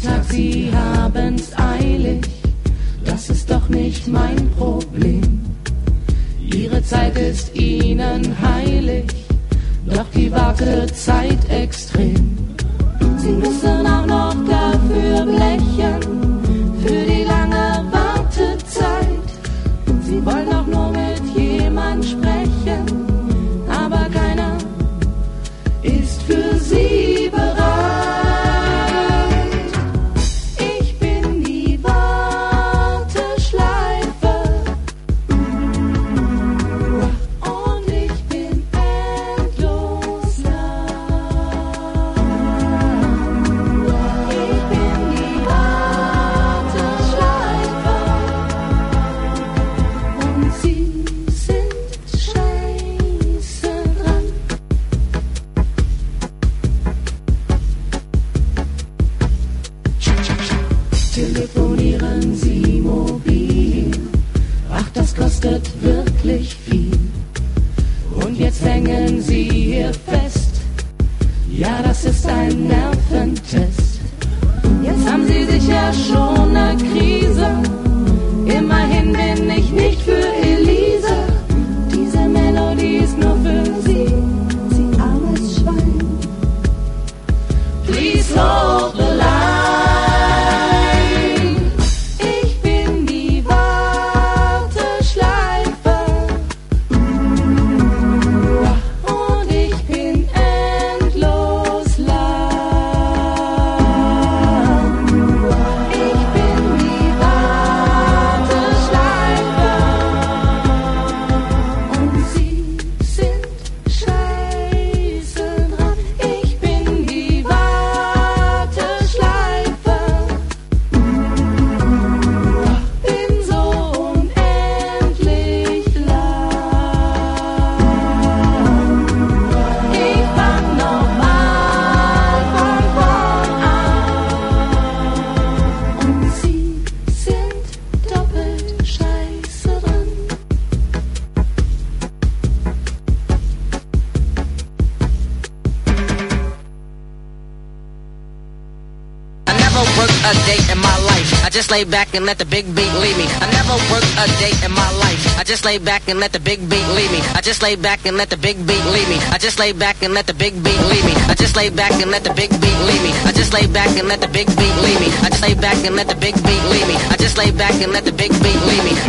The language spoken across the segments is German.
Tag, sie haben's eilig, das ist doch nicht mein Problem. Ihre Zeit ist ihnen heilig, doch die Wartezeit extrem. Sie müssen auch noch dafür blechen, für die lange Wartezeit. Sie wollen auch nur mit jemand sprechen, aber keiner ist für sie bereit. Ich bin die Warteschleife und ich bin endlos lang. Ich bin die Warteschleife und sie sind scheiße dran. Telefonieren Sie mobil, ach das kostet wirklich viel. Und jetzt hängen Sie hier fest, ja das ist ein Nerventest. Jetzt haben Sie sicher schon eine Krise, immerhin bin ich nicht für Elise. Diese Melodie ist nur für Sie, Sie armes Schwein. Please hold the line. Ich bin die Warteschleife und ich bin endlos lang. Ich bin die Warteschleife und Sie sind scheiße dran. Ich bin die Warteschleife, bin so unendlich lang. Ich fang nochmal von vorn an und Sie sind doppelt scheiße dran. I never worked a day in my life. I just lay back and let the big beat lead me. I never worked a day in my life. I just lay back and let the big beat lead me. I just lay back and let the big beat lead me. I just lay back and let the big beat lead me. I just lay back and let the big beat lead me. I just lay back and let the big beat lead me. I just lay back and let the big beat lead me. I just lay back and let the big beat lead me.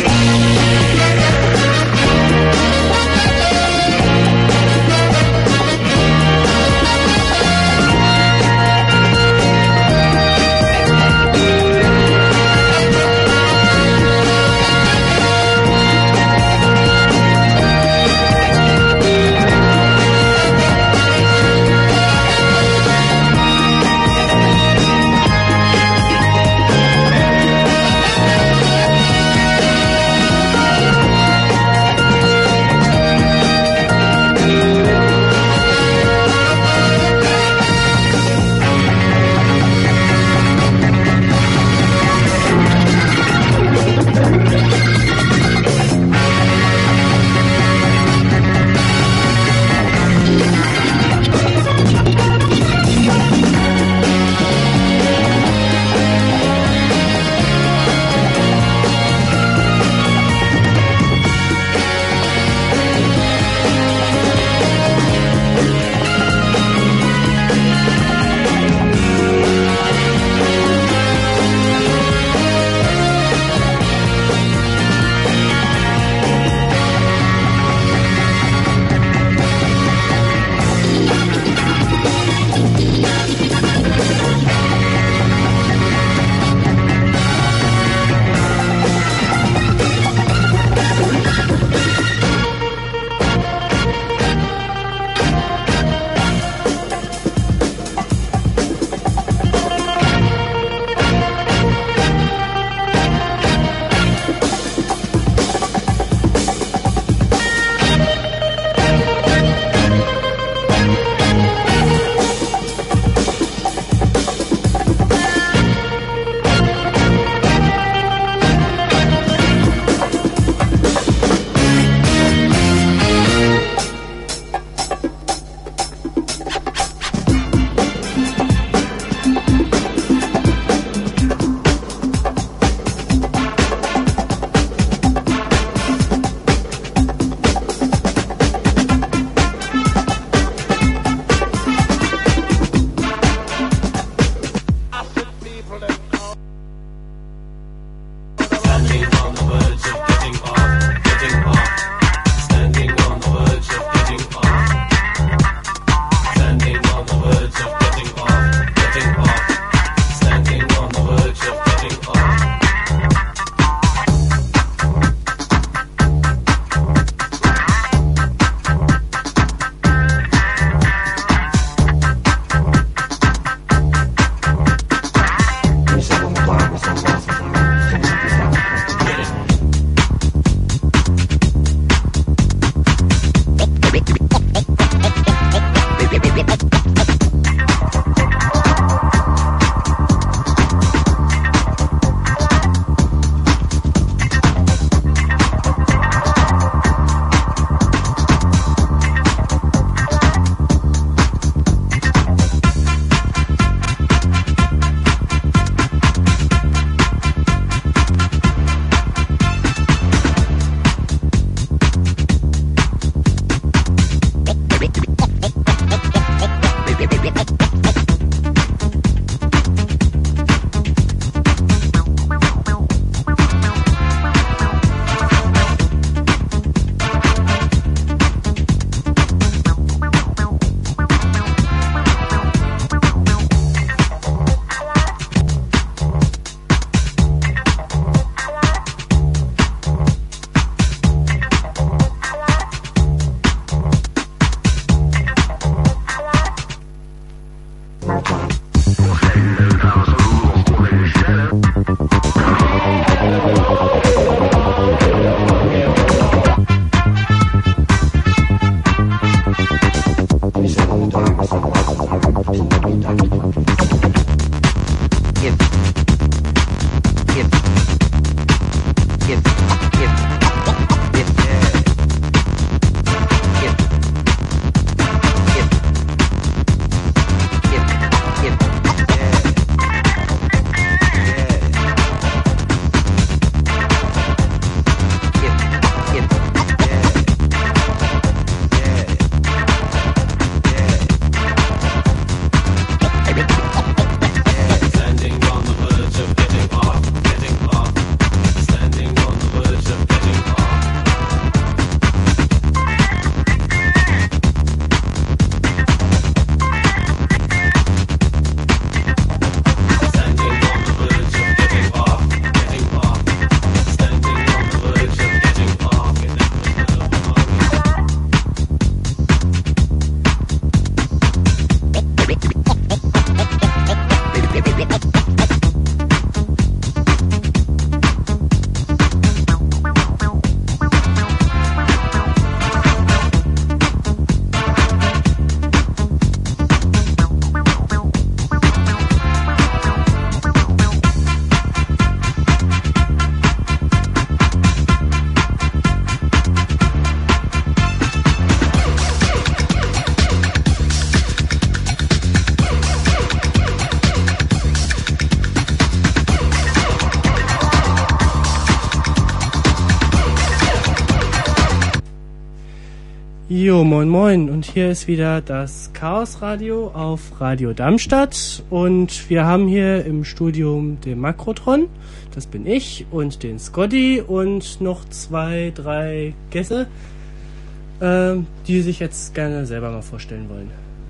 Jo, moin moin, und hier ist wieder das Chaos Radio auf Radio Darmstadt und wir haben hier im Studium den Makrotron, das bin ich, und den Scotty und noch 2, 3 Gäste, die sich jetzt gerne selber mal vorstellen wollen.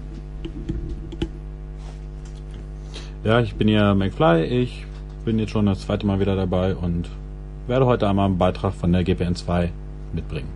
Ja, ich bin hier McFly, ich bin jetzt schon das zweite Mal wieder dabei und werde heute einmal einen Beitrag von der GPN 2 mitbringen.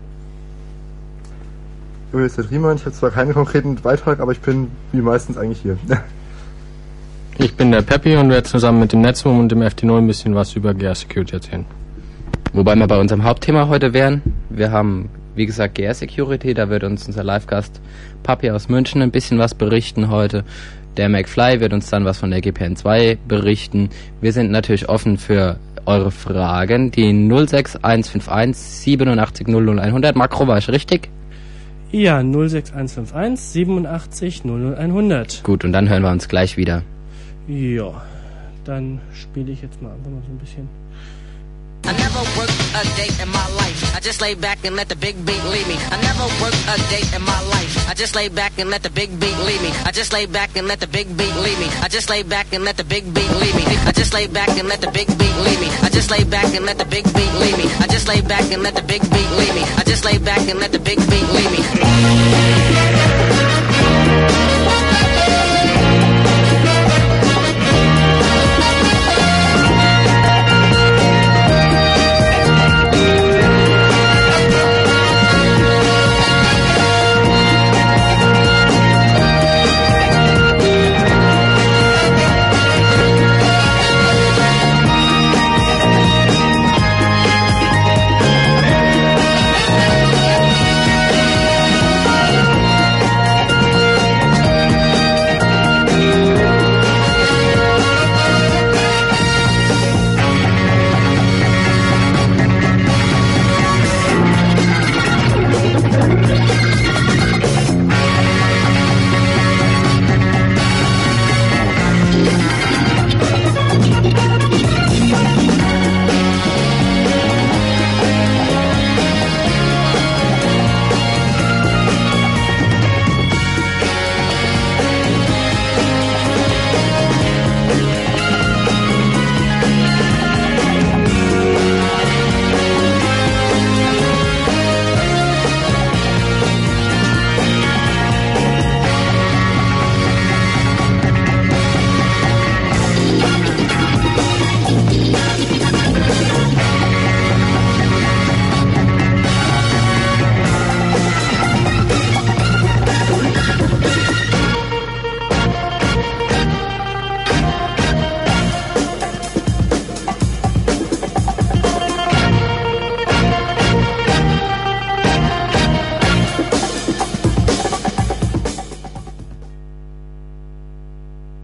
Hier ist der Riemann, ich habe zwar keinen konkreten Beitrag, aber ich bin wie meistens eigentlich hier. Ich bin der Peppi und werde zusammen mit dem Netzwurm und dem FT0 ein bisschen was über GR Security erzählen. Wobei wir bei unserem Hauptthema heute wären. Wir haben, wie gesagt, GR Security, da wird uns unser Live-Gast Papi aus München ein bisschen was berichten heute. Der McFly wird uns dann was von der GPN 2 berichten. Wir sind natürlich offen für eure Fragen. Die 06151 87 00100. Makro, war ich richtig? Ja, 06151 87 00100. Gut, und dann hören wir uns gleich wieder. Ja, dann spiele ich jetzt mal einfach mal so ein bisschen. I never worked a day in my life. I just lay back and let the big beat lead me. I never worked a day in my life. I just lay back and let the big beat lead me. I just lay back and let the big beat lead me. I just lay back and let the big beat lead me. I just lay back and let the big beat lead me. I just lay back and let the big beat lead me. I just lay back and let the big beat lead me. I just lay back and let the big beat lead me.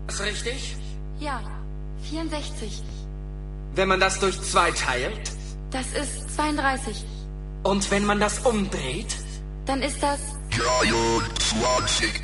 Ist das richtig? Ja, 64. Wenn man das durch 2 teilt? Das ist 32. Und wenn man das umdreht? Dann ist das 23.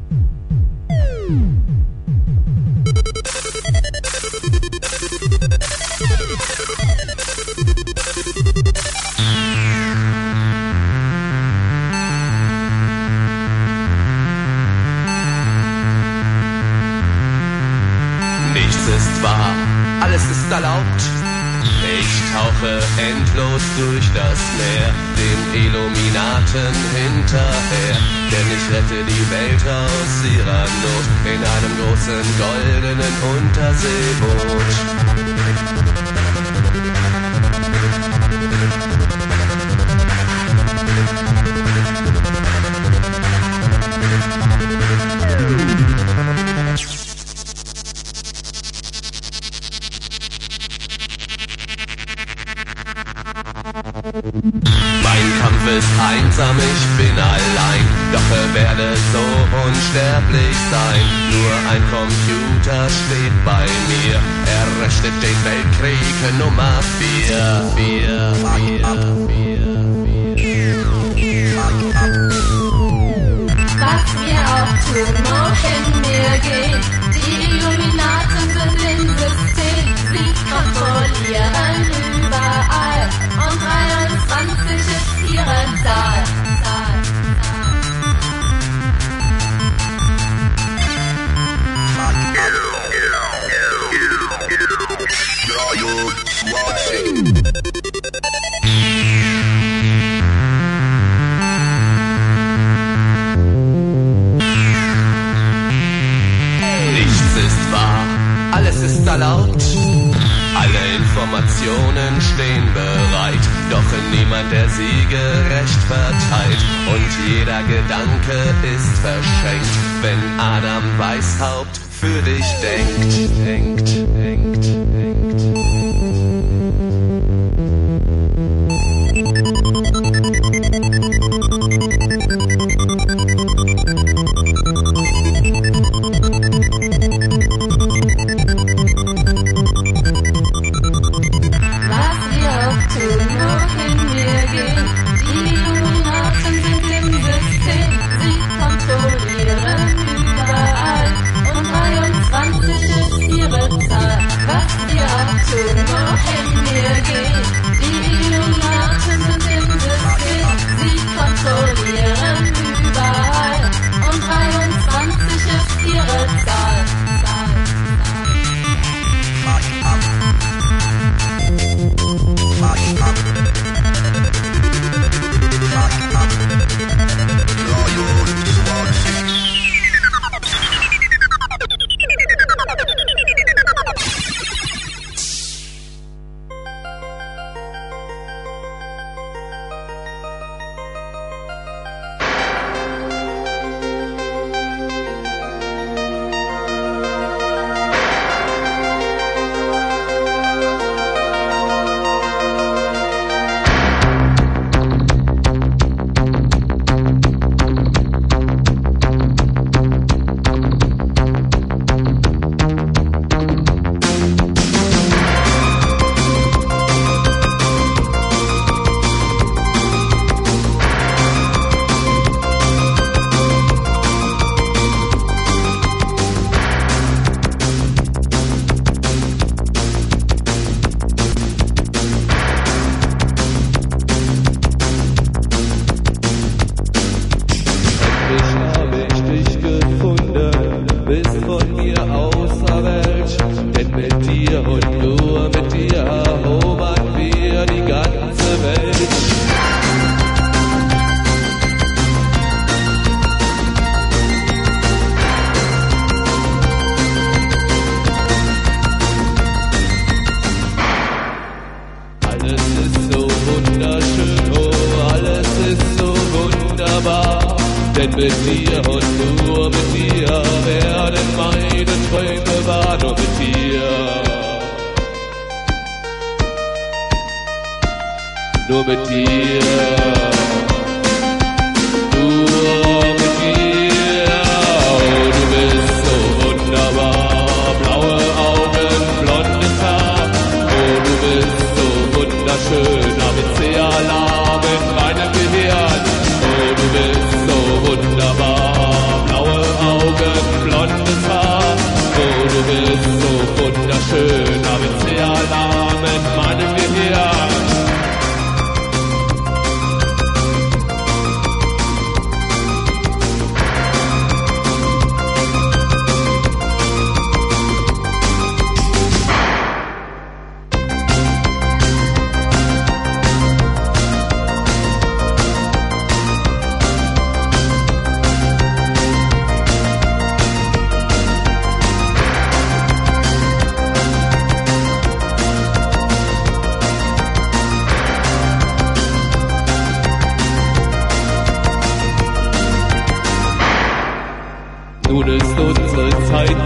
Nichts ist wahr, alles ist erlaubt. Ich tauche endlos durch das Meer, den Illuminaten hinterher. Denn ich rette die Welt aus ihrer Not in einem großen goldenen Unterseeboot. Mein Kampf ist einsam, ich bin allein, doch werde so unsterblich sein. Nur ein Computer steht bei mir, er rettet den Weltkrieg Nummer 4. Was wir auch tun, wohin wir gehen, die Illuminaten sind im System, sie kontrollieren überall und 23 ist ihre Zahl. Nichts ist wahr, alles ist erlaubt. Alle Informationen stehen bereit, doch niemand der Siege recht verteilt. Und jeder Gedanke ist verschenkt, wenn Adam Weishaupt für dich denkt. Was wir auch tun, wohin wir gehen, die Illuminaten sind im System, sie kontrollieren überall und 23 ist ihre Zahl. Was wir auch tun, wohin wir gehen, die Illuminaten sind im System, sie kontrollieren überall und 23 ist ihre Zahl. Denn mit dir und nur mit dir werden meine Träume wahr, nur mit dir. Nur mit dir. Nur mit dir. Oh, du bist so wunderbar.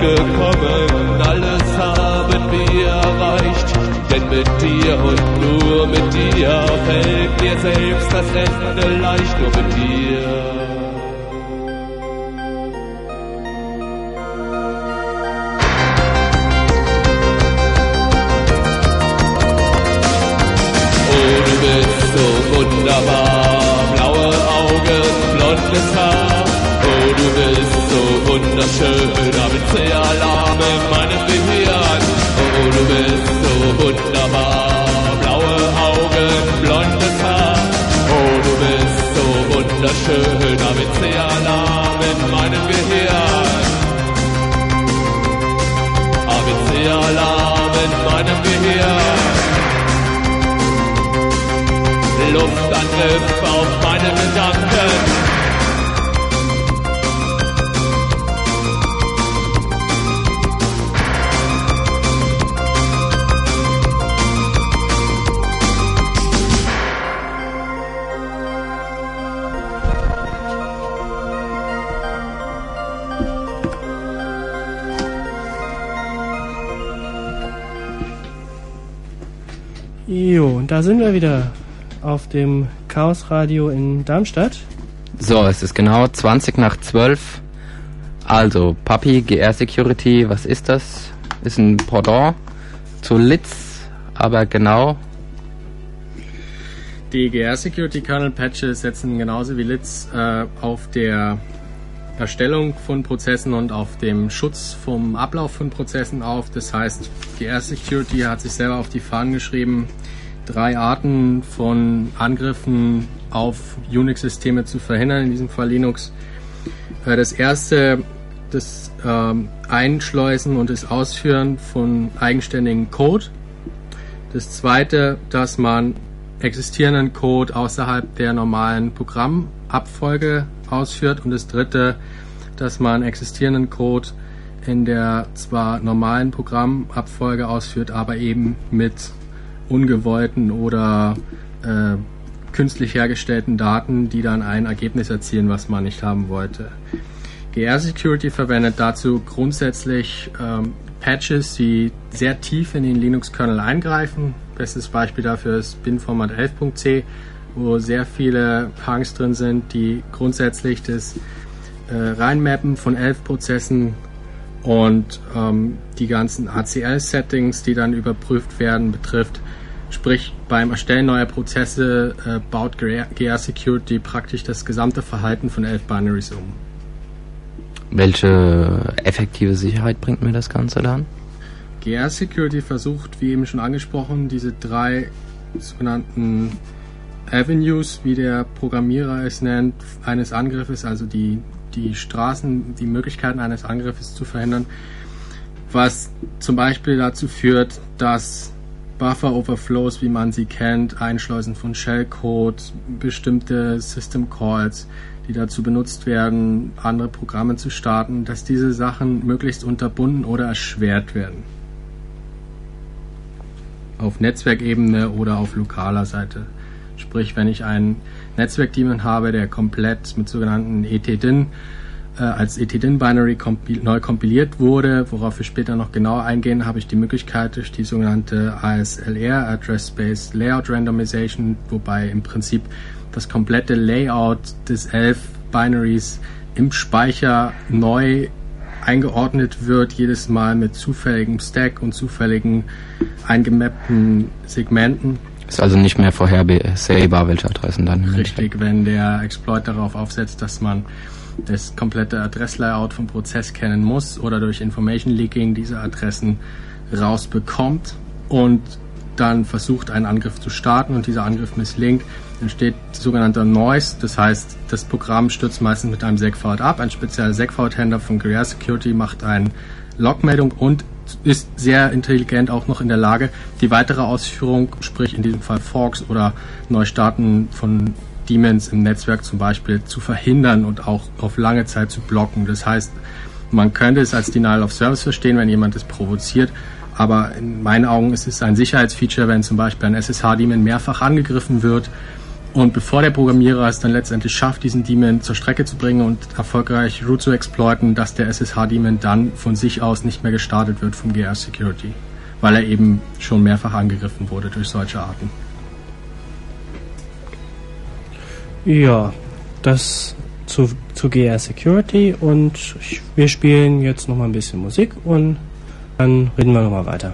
gekommen, alles haben wir erreicht. Denn mit dir und nur mit dir fällt mir selbst das Ende leicht, nur mit dir. Wunderbar, blaue Augen, blondes Haar. Oh, du bist so wunderschön, ABC-Alarm in meinem Gehirn. Oh, du bist so wunderbar, blaue Augen, blondes Haar. Oh, du bist so wunderschön, ABC-Alarm in meinem Gehirn. ABC-Alarm in meinem Gehirn. Luftangriff auf meine Gedanken. Jo, und da sind wir wieder auf dem Chaos Radio in Darmstadt. So, es ist genau 20 nach 12. Also, Papi, GR Security, was ist das? Ist ein Pendant zu Litz, aber genau. Die GR Security Kernel Patches setzen genauso wie Litz auf der Erstellung von Prozessen und auf dem Schutz vom Ablauf von Prozessen auf. Das heißt, GR Security hat sich selber auf die Fahnen geschrieben, 3 Arten von Angriffen auf Unix-Systeme zu verhindern, in diesem Fall Linux. Das erste, das Einschleusen und das Ausführen von eigenständigen Code. Das zweite, dass man existierenden Code außerhalb der normalen Programmabfolge ausführt. Und das dritte, dass man existierenden Code in der zwar normalen Programmabfolge ausführt, aber eben mit ungewollten oder künstlich hergestellten Daten, die dann ein Ergebnis erzielen, was man nicht haben wollte. GR Security verwendet dazu grundsätzlich Patches, die sehr tief in den Linux-Kernel eingreifen. Bestes Beispiel dafür ist Binformat 11.c, wo sehr viele Punks drin sind, die grundsätzlich das Reinmappen von 11 Prozessen und die ganzen ACL-Settings, die dann überprüft werden, betrifft. Sprich, beim Erstellen neuer Prozesse baut GR Security praktisch das gesamte Verhalten von 11 Binaries um. Welche effektive Sicherheit bringt mir das Ganze dann? GR Security versucht, wie eben schon angesprochen, diese 3 sogenannten Avenues, wie der Programmierer es nennt, eines Angriffes, also die Straßen, die Möglichkeiten eines Angriffes zu verhindern, was zum Beispiel dazu führt, dass Buffer Overflows, wie man sie kennt, Einschleusen von Shellcode, bestimmte System Calls, die dazu benutzt werden, andere Programme zu starten, dass diese Sachen möglichst unterbunden oder erschwert werden. Auf Netzwerkebene oder auf lokaler Seite. Sprich, wenn ich einen Netzwerkdaemon habe, der komplett mit sogenannten etdin als etdin-Binary neu kompiliert wurde, worauf wir später noch genauer eingehen, habe ich die Möglichkeit durch die sogenannte ASLR, Address Space Layout Randomization, wobei im Prinzip das komplette Layout des 11 Binaries im Speicher neu eingeordnet wird, jedes Mal mit zufälligem Stack und zufälligen eingemappten Segmenten. Ist also nicht mehr vorhersehbar, welche Adressen dann. Richtig, wenn der Exploit darauf aufsetzt, dass man das komplette Adresslayout vom Prozess kennen muss oder durch Information Leaking diese Adressen rausbekommt und dann versucht, einen Angriff zu starten und dieser Angriff misslingt, entsteht sogenannter Noise, das heißt, das Programm stürzt meistens mit einem Segfault ab. Ein spezieller Segfault-Händler von GR Security macht eine Logmeldung und ist sehr intelligent auch noch in der Lage, die weitere Ausführung, sprich in diesem Fall Forks oder Neustarten von Daemons im Netzwerk zum Beispiel, zu verhindern und auch auf lange Zeit zu blocken. Das heißt, man könnte es als Denial of Service verstehen, wenn jemand es provoziert, aber in meinen Augen ist es ein Sicherheitsfeature, wenn zum Beispiel ein SSH-Daemon mehrfach angegriffen wird Und bevor der Programmierer es dann letztendlich schafft, diesen Daemon zur Strecke zu bringen und erfolgreich root zu exploiten, dass der SSH-Daemon dann von sich aus nicht mehr gestartet wird vom GR Security, weil er eben schon mehrfach angegriffen wurde durch solche Arten. Ja, das zu GR Security, und wir spielen jetzt nochmal ein bisschen Musik und dann reden wir nochmal weiter.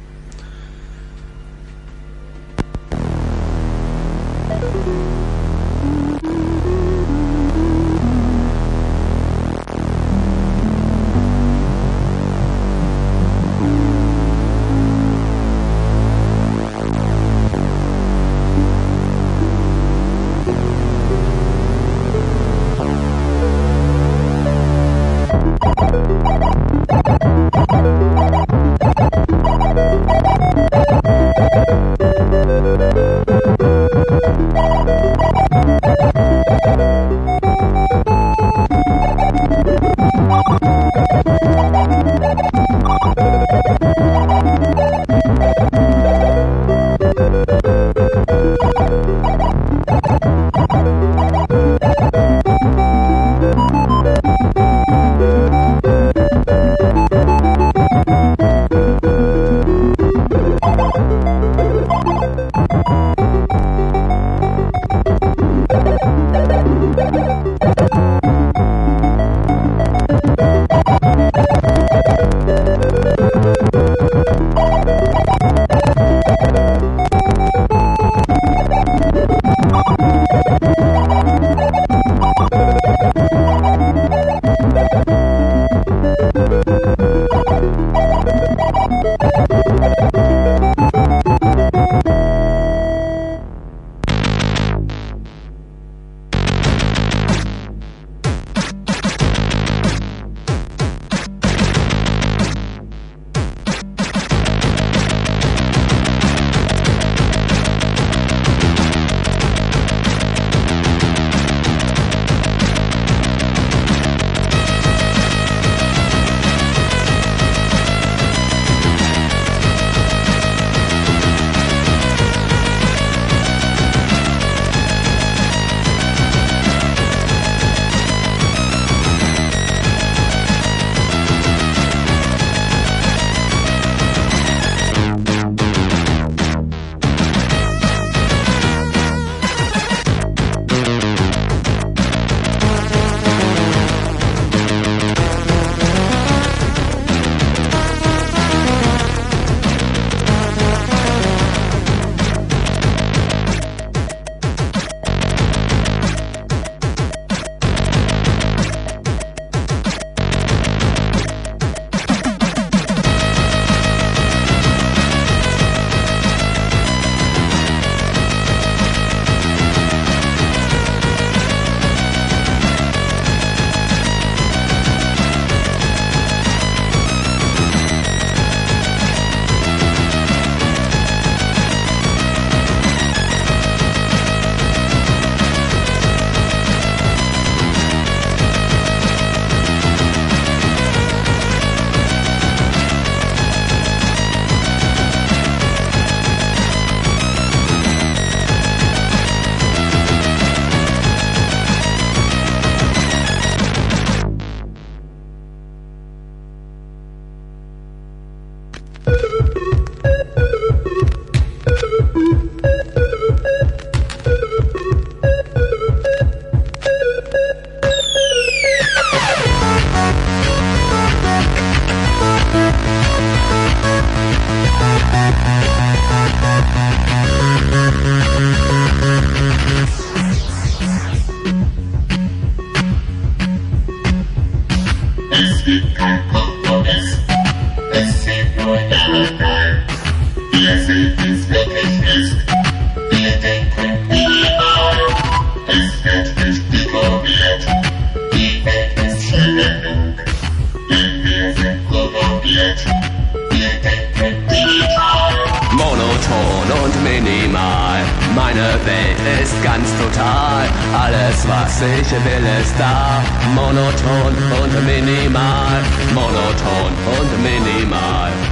Monoton und minimal, meine Welt ist ganz total. Alles was ich will ist da. Monoton und minimal, monoton und minimal. Meine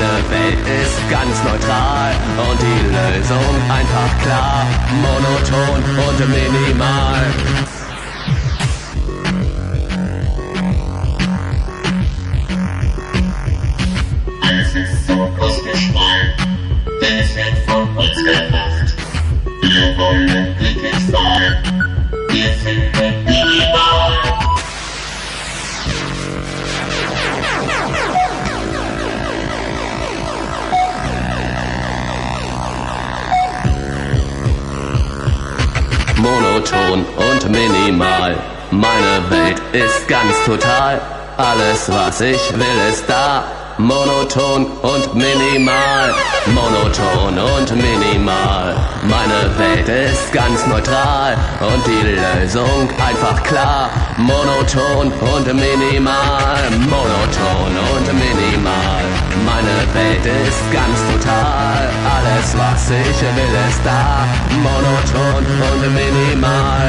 Meine Welt ist ganz neutral und die Lösung einfach klar, monoton und minimal. Alles ist so kosmisch rein, denn es wird von uns gemacht. Wir wollen glücklich sein, wir finden minimal. Monoton und minimal, meine Welt ist ganz total. Alles was ich will ist da, monoton und minimal. Monoton und minimal, meine Welt ist ganz neutral und die Lösung einfach klar, monoton und minimal. Monoton und minimal, meine Welt ist ganz total. Alles was ich will ist da, monoton und minimal.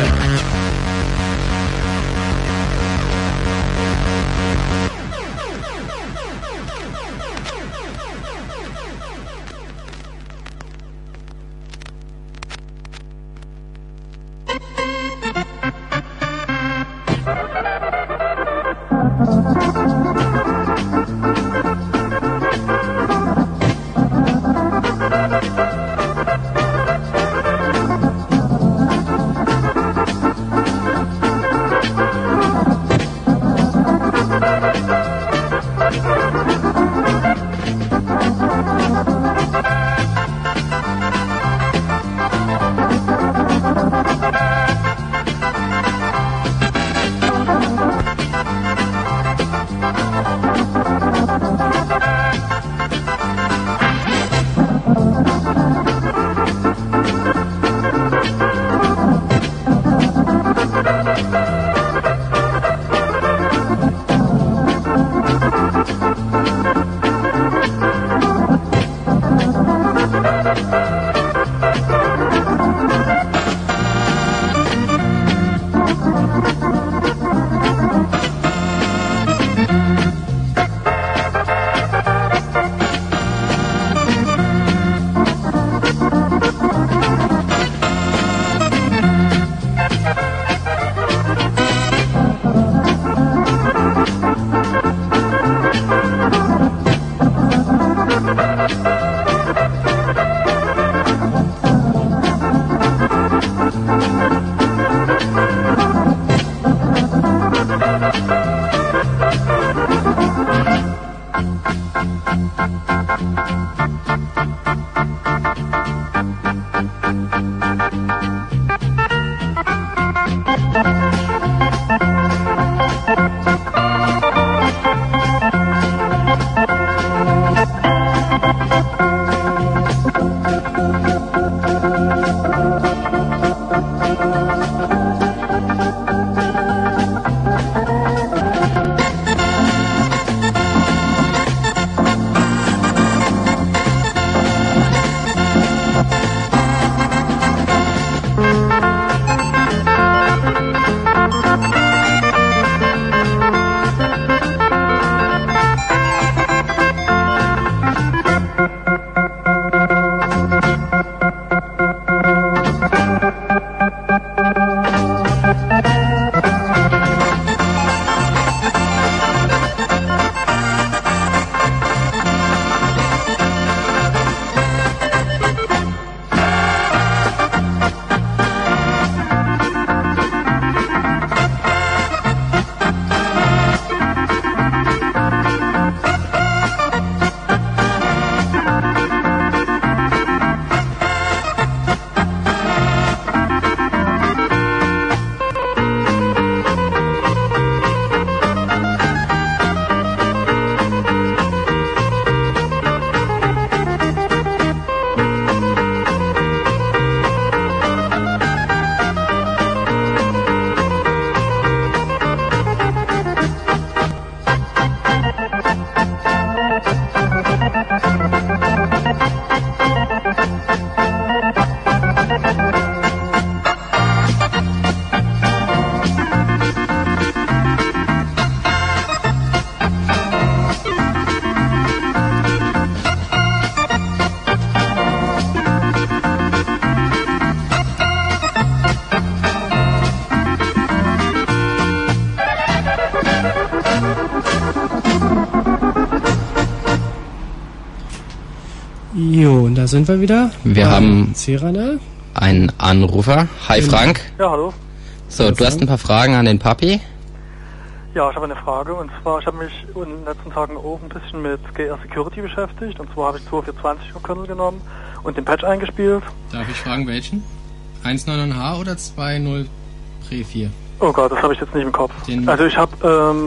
Jo, und da sind wir wieder. Wir haben Cyrano. einen Anrufer. Hi Frank. Ja, hallo. So, du hast ein paar Fragen an den Papi. Ja, ich habe eine Frage, und zwar, ich habe mich in den letzten Tagen auch ein bisschen mit GR Security beschäftigt, und zwar habe ich 2420er Kernel genommen und den Patch eingespielt. Darf ich fragen, welchen? 1.9h oder 2.0 Pre4? Oh Gott, das habe ich jetzt nicht im Kopf. Also ich habe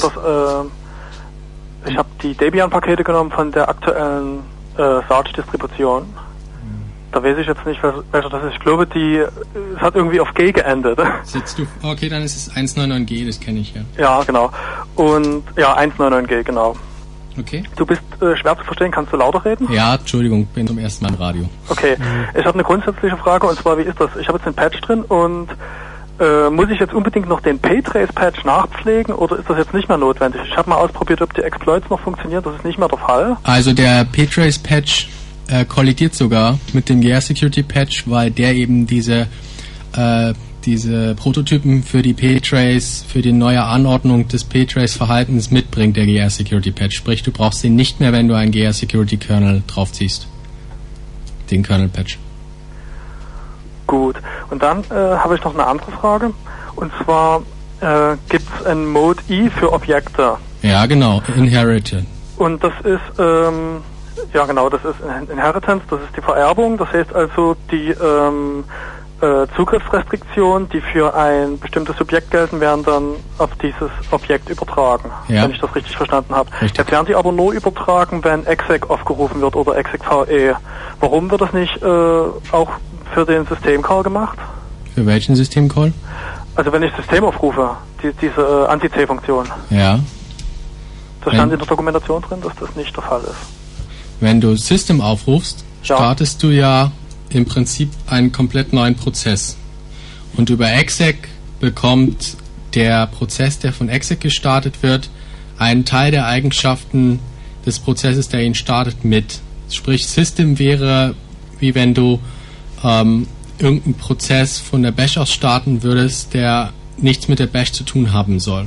ich habe die Debian-Pakete genommen von der aktuellen Sarge-Distribution. Da weiß ich jetzt nicht, welcher das ist. Ich glaube, es hat irgendwie auf G geendet. Okay, dann ist es 199G, das kenne ich ja. Ja, genau. Und ja, 199G, genau. Okay. Du bist schwer zu verstehen, kannst du lauter reden? Ja, Entschuldigung, bin zum ersten Mal im Radio. Okay, ich habe eine grundsätzliche Frage, und zwar, wie ist das? Ich habe jetzt den Patch drin, und muss ich jetzt unbedingt noch den Ptrace-Patch nachpflegen, oder ist das jetzt nicht mehr notwendig? Ich habe mal ausprobiert, ob die Exploits noch funktionieren, das ist nicht mehr der Fall. Also der Ptrace-Patch kollidiert sogar mit dem GR Security Patch, weil der eben diese Prototypen für die Ptrace, für die neue Anordnung des Ptrace-Verhaltens mitbringt, der GR Security Patch. Sprich, du brauchst den nicht mehr, wenn du einen GR Security Kernel draufziehst. Den Kernel Patch. Gut. Und dann habe ich noch eine andere Frage. Und zwar gibt es ein Mode I für Objekte. Ja, genau. Inherited. Und das ist ja, genau, das ist Inheritance, das ist die Vererbung. Das heißt also, die Zugriffsrestriktionen, die für ein bestimmtes Subjekt gelten, werden dann auf dieses Objekt übertragen, wenn ich das richtig verstanden habe. Jetzt werden die aber nur übertragen, wenn exec aufgerufen wird oder exec-ve. Warum wird das nicht auch für den Systemcall gemacht? Für welchen Systemcall? Also wenn ich System aufrufe, diese Anti-C-Funktion. Ja. Da stand in der Dokumentation drin, dass das nicht der Fall ist. Wenn du System aufrufst, startest du ja im Prinzip einen komplett neuen Prozess. Und über exec bekommt der Prozess, der von exec gestartet wird, einen Teil der Eigenschaften des Prozesses, der ihn startet, mit. Sprich, System wäre, wie wenn du irgendeinen Prozess von der Bash aus starten würdest, der nichts mit der Bash zu tun haben soll.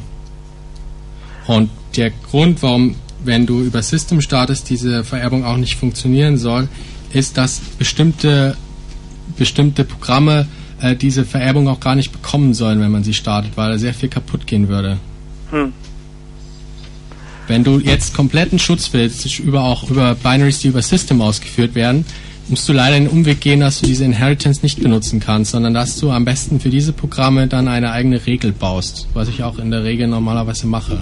Und der Grund, warum, wenn du über System startest, diese Vererbung auch nicht funktionieren soll, ist, dass bestimmte Programme diese Vererbung auch gar nicht bekommen sollen, wenn man sie startet, weil da sehr viel kaputt gehen würde. Wenn du jetzt kompletten Schutz willst, auch über Binaries, die über System ausgeführt werden, musst du leider den Umweg gehen, dass du diese Inheritance nicht benutzen kannst, sondern dass du am besten für diese Programme dann eine eigene Regel baust, was ich auch in der Regel normalerweise mache.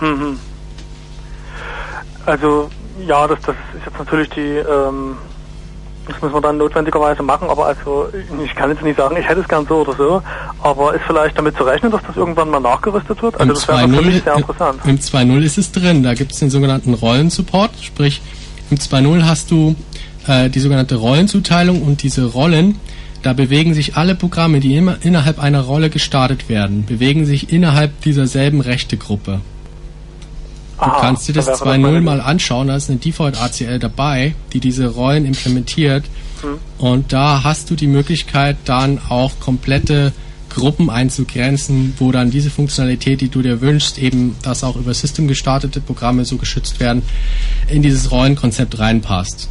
Also, ja, das ist jetzt natürlich das muss man dann notwendigerweise machen, aber also, ich kann jetzt nicht sagen, ich hätte es gern so oder so, aber ist vielleicht damit zu rechnen, dass das irgendwann mal nachgerüstet wird? Also, das wäre für mich sehr interessant. Im 2.0 ist es drin, da gibt es den sogenannten Rollensupport, sprich, im 2.0 hast du die sogenannte Rollenzuteilung, und diese Rollen, da bewegen sich alle Programme, die immer innerhalb einer Rolle gestartet werden, bewegen sich innerhalb dieser selben Rechtegruppe. Du kannst dir das 2.0 mal anschauen, da ist eine Default-ACL dabei, die diese Rollen implementiert, und da hast du die Möglichkeit, dann auch komplette Gruppen einzugrenzen, wo dann diese Funktionalität, die du dir wünschst, eben, dass auch über System gestartete Programme so geschützt werden, in dieses Rollenkonzept reinpasst.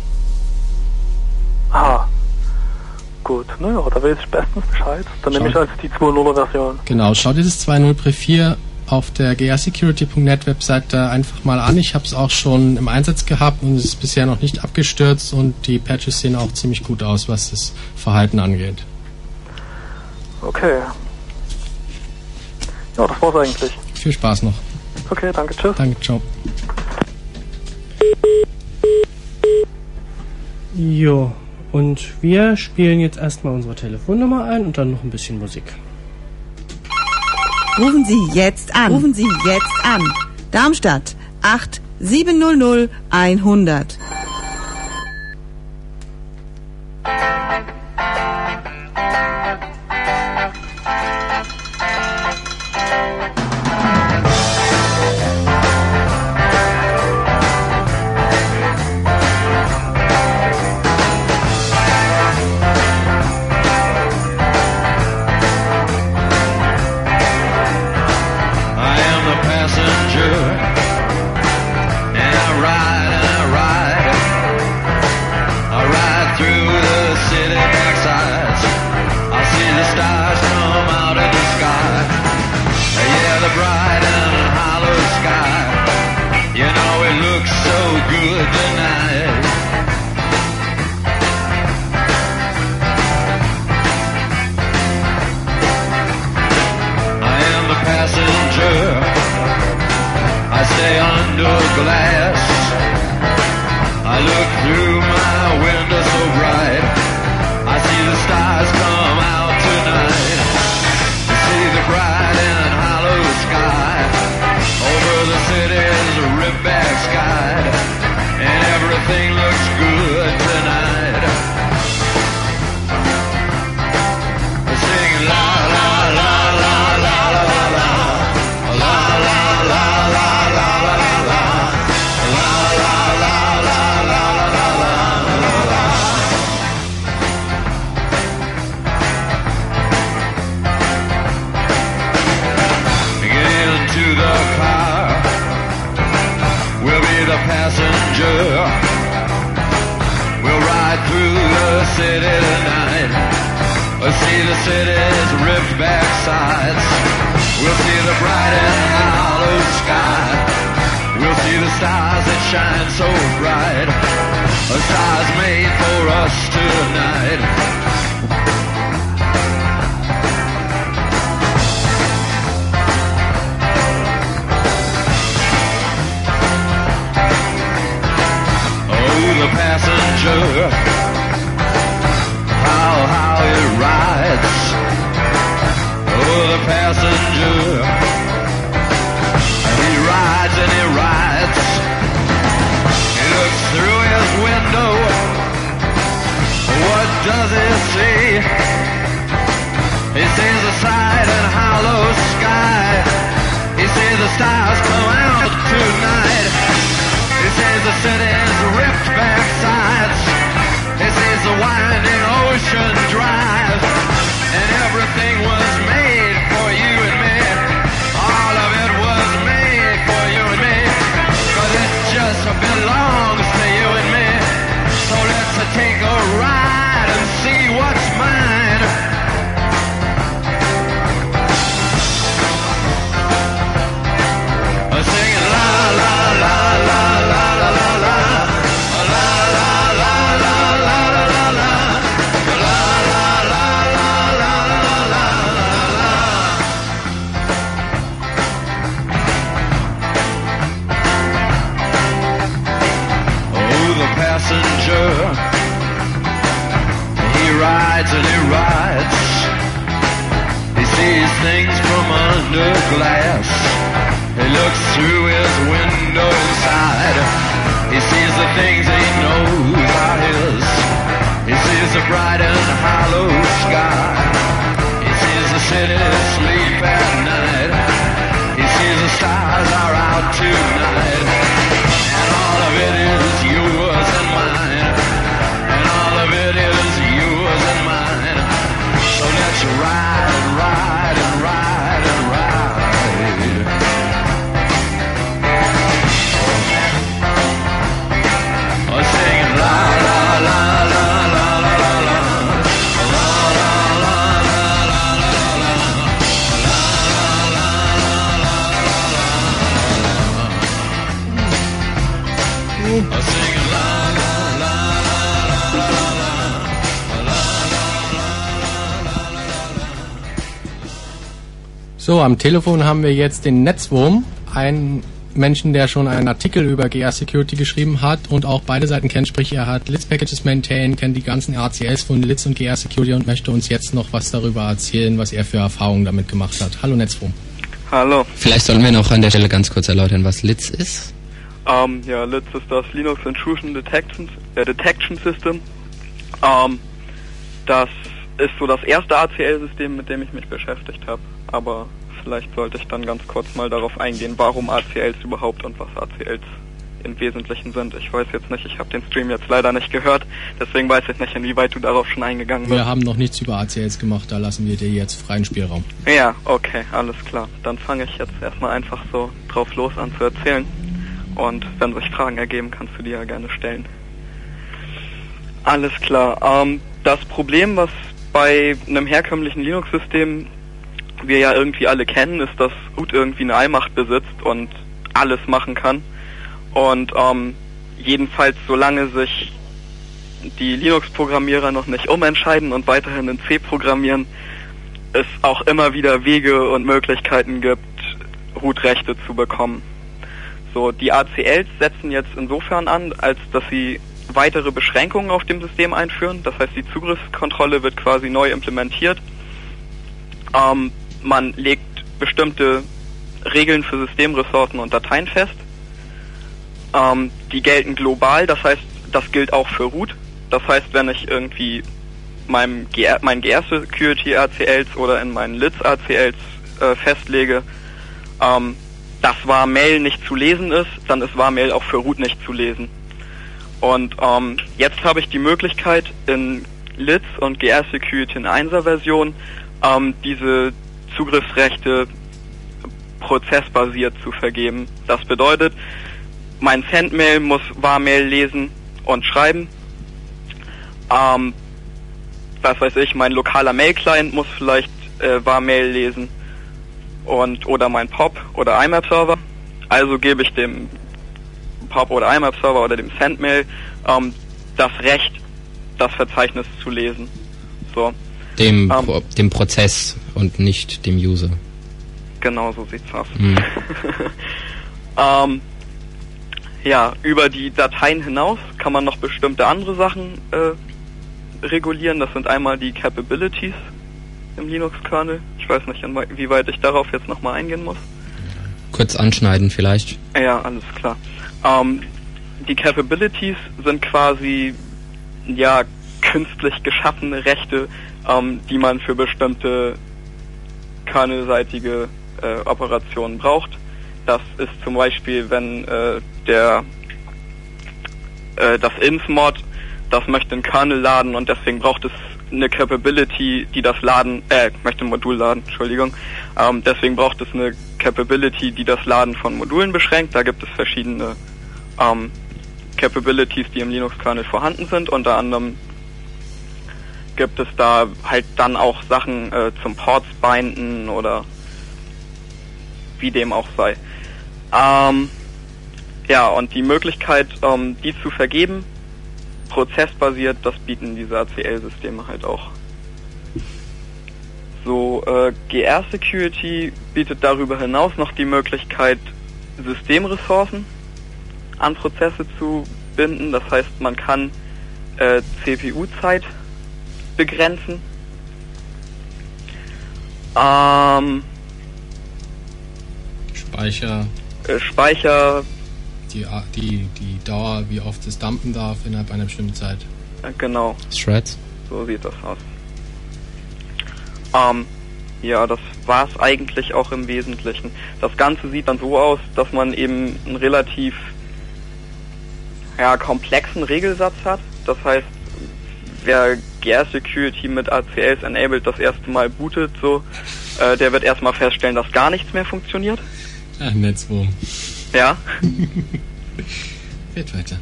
Aha. Gut, naja, da weiß ich bestens Bescheid. Dann nehme ich also die 2.0er Version. Genau, schau dir das 2.0 Pre4 auf der grSecurity.net Webseite einfach mal an. Ich habe es auch schon im Einsatz gehabt und es ist bisher noch nicht abgestürzt, und die Patches sehen auch ziemlich gut aus, was das Verhalten angeht. Okay. Ja, das war's eigentlich. Viel Spaß noch. Okay, danke, tschüss. Danke, ciao. Jo, und wir spielen jetzt erstmal unsere Telefonnummer ein und dann noch ein bisschen Musik. Rufen Sie jetzt an. Rufen Sie jetzt an. Darmstadt 8700 100. I am the passenger, and I ride through the city tonight. We'll see the city's ripped back sides. We'll see the bright and hollow sky. We'll see the stars that shine so bright. The stars made for us tonight. The passenger, how he rides. Oh, the passenger, he rides and he rides. He looks through his window. What does he see? He sees the side and hollow sky. He sees the stars come out tonight. He sees the city's ripped back sides. He sees the winding ocean drive. And everything was made for you and me. All of it was made for you and me. But it just belongs to you and me. So let's take a ride and see what's mine. Singing la la la la la la la la. Passenger, he rides and he rides. He sees things from under glass. He looks through his window inside. He sees the things he knows are his. He sees the bright and hollow sky. He sees the city sleep at night. He sees the stars are out tonight. And all of it is yours and mine. And all of it is yours and mine. So let's ride and ride and ride and ride. Oh, singing la la la la la la la la. La la la la la la la. La la la la la la la. Singing la la la la la la la. So, am Telefon haben wir jetzt den Netzwurm, einen Menschen, der schon einen Artikel über GR Security geschrieben hat und auch beide Seiten kennt, sprich er hat Litz Packages Maintain, kennt die ganzen RCLs von Litz und GR Security und möchte uns jetzt noch was darüber erzählen, was er für Erfahrungen damit gemacht hat. Hallo Netzwurm. Hallo. Vielleicht sollen wir noch an der Stelle ganz kurz erläutern, was Litz ist. Ja, Litz ist das Linux Intrusion Detection System. Das ist so das erste ACL-System, mit dem ich mich beschäftigt habe. Aber vielleicht sollte ich dann ganz kurz mal darauf eingehen, warum ACLs überhaupt und was ACLs im Wesentlichen sind. Ich weiß jetzt nicht, ich habe den Stream jetzt leider nicht gehört, deswegen weiß ich nicht, inwieweit du darauf schon eingegangen bist. Wir haben noch nichts über ACLs gemacht, da lassen wir dir jetzt freien Spielraum. Ja, okay, alles klar. Dann fange ich jetzt erstmal einfach so drauf los an zu erzählen. Und wenn sich Fragen ergeben, kannst du die ja gerne stellen. Alles klar. Das Problem, was bei einem herkömmlichen Linux-System wir ja irgendwie alle kennen, ist, dass root irgendwie eine Allmacht besitzt und alles machen kann. Und jedenfalls solange sich die Linux-Programmierer noch nicht umentscheiden und weiterhin in C programmieren, es auch immer wieder Wege und Möglichkeiten gibt, Root-Rechte zu bekommen. So, die ACLs setzen jetzt insofern an, als dass sie weitere Beschränkungen auf dem System einführen. Das heißt, die Zugriffskontrolle wird quasi neu implementiert. Man legt bestimmte Regeln für Systemressourcen und Dateien fest. Die gelten global, das heißt, das gilt auch für Root. Das heißt, wenn ich irgendwie meinen GR Security ACLs oder in meinen Litz ACLs festlege, dass var-mail nicht zu lesen ist, dann ist var-mail auch für Root nicht zu lesen. Und jetzt habe ich die Möglichkeit, in Litz und GR Security in 1er Version diese Zugriffsrechte prozessbasiert zu vergeben. Das bedeutet, mein Sendmail muss var-mail lesen und schreiben. was weiß ich, mein lokaler Mail-Client muss vielleicht Var-Mail lesen oder mein POP oder IMAP-Server. Also gebe ich dem POP oder IMAP-Server oder dem Sendmail das Recht, das Verzeichnis zu lesen. So. Dem Prozess und nicht dem User. Genau, so sieht's aus. Ja, über die Dateien hinaus kann man noch bestimmte andere Sachen regulieren. Das sind einmal die Capabilities im Linux-Kernel. Ich weiß nicht, wie weit ich darauf jetzt nochmal eingehen muss. Kurz anschneiden vielleicht. Ja, alles klar. Die Capabilities sind quasi künstlich geschaffene Rechte, die man für bestimmte kernelseitige Operationen braucht. Das ist zum Beispiel, wenn das ins-Mod, das möchte einen Kernel laden und deswegen braucht es eine Capability, die das Laden, möchte ein Modul laden, Entschuldigung. Deswegen braucht es eine Capability, die das Laden von Modulen beschränkt. Da gibt es verschiedene Capabilities, die im Linux-Kernel vorhanden sind. Unter anderem gibt es da halt dann auch Sachen zum Ports binden oder wie dem auch sei. Und die Möglichkeit, die zu vergeben, prozessbasiert, das bieten diese ACL-Systeme halt auch. So, GR-Security bietet darüber hinaus noch die Möglichkeit, Systemressourcen an Prozesse zu binden. Das heißt, man kann CPU-Zeit begrenzen. Speicher. Die Dauer, wie oft es dumpen darf innerhalb einer bestimmten Zeit. Genau. Threads. So sieht das aus. Das war's eigentlich auch im Wesentlichen. Das Ganze sieht dann so aus, dass man eben einen relativ komplexen Regelsatz hat. Das heißt, wer GR-Security mit ACLs enabled das erste Mal bootet, der wird erstmal feststellen, dass gar nichts mehr funktioniert. Netzwurm. Ja. Geht weiter.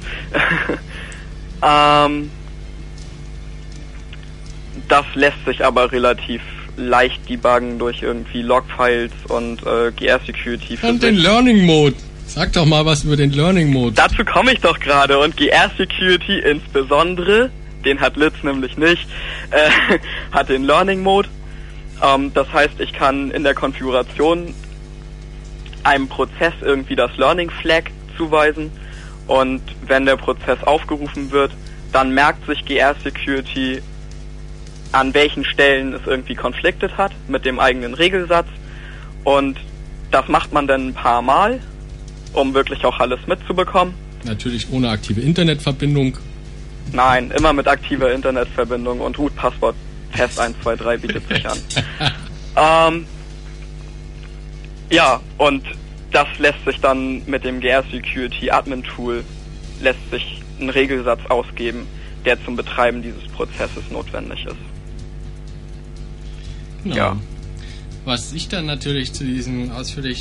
Das lässt sich aber relativ leicht debuggen durch irgendwie Logfiles und GR-Security. Und den Learning Mode. Sag doch mal was über den Learning Mode. Dazu komme ich doch gerade. Und GR-Security insbesondere, den hat Litz nämlich nicht, hat den Learning Mode. Das heißt, ich kann in der Konfiguration einem Prozess irgendwie das Learning Flag zuweisen und wenn der Prozess aufgerufen wird, dann merkt sich GR-Security, an welchen Stellen es irgendwie konfliktet hat mit dem eigenen Regelsatz und das macht man dann ein paar Mal, um wirklich auch alles mitzubekommen. Natürlich ohne aktive Internetverbindung. Nein, immer mit aktiver Internetverbindung und Root-Passwort Test 123 bietet sich an. Und das lässt sich dann mit dem GR-Security Admin Tool lässt sich ein Regelsatz ausgeben, der zum Betreiben dieses Prozesses notwendig ist. Genau. Ja. Was ich dann natürlich zu dieser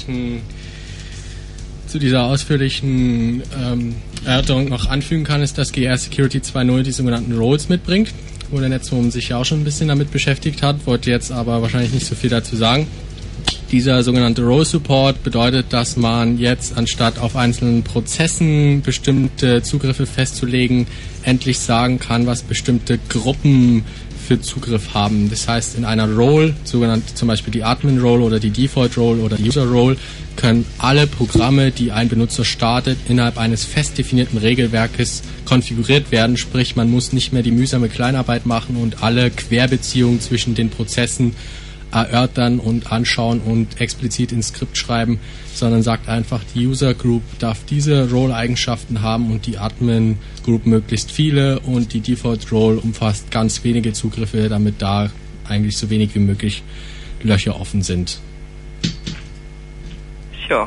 ausführlichen Erörterung noch anfügen kann, ist, dass GR-Security 2.0 die sogenannten Roles mitbringt, wo der Netzwurm sich ja auch schon ein bisschen damit beschäftigt hat, wollte jetzt aber wahrscheinlich nicht so viel dazu sagen. Dieser sogenannte Role Support bedeutet, dass man jetzt anstatt auf einzelnen Prozessen bestimmte Zugriffe festzulegen, endlich sagen kann, was bestimmte Gruppen für Zugriff haben. Das heißt, in einer Role, sogenannt zum Beispiel die Admin Role oder die Default Role oder die User Role, können alle Programme, die ein Benutzer startet, innerhalb eines fest definierten Regelwerkes konfiguriert werden. Sprich, man muss nicht mehr die mühsame Kleinarbeit machen und alle Querbeziehungen zwischen den Prozessen erörtern und anschauen und explizit ins Skript schreiben, sondern sagt einfach, die User Group darf diese Role-Eigenschaften haben und die Admin Group möglichst viele und die Default Role umfasst ganz wenige Zugriffe, damit da eigentlich so wenig wie möglich Löcher offen sind. Tja.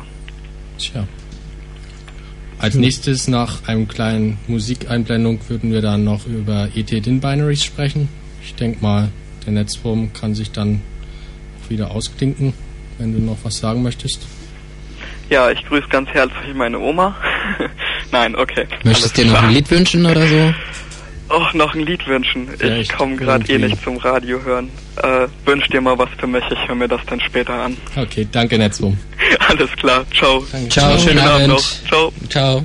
Als nächstes, nach einem kleinen Musikeinblendung, würden wir dann noch über ET-DIN-Binaries sprechen. Ich denke mal, der Netzwurm kann sich dann wieder ausklinken, wenn du noch was sagen möchtest. Ja, ich grüße ganz herzlich meine Oma. Nein, okay. Möchtest du dir noch ein Lied wünschen oder so? Och, noch ein Lied wünschen. Ich komme gerade nicht zum Radio hören. Wünsch dir mal was für mich, ich höre mir das dann später an. Okay, danke Netzwum. Alles klar, ciao. Danke. Ciao, schönen Abend noch. Ciao. Ciao.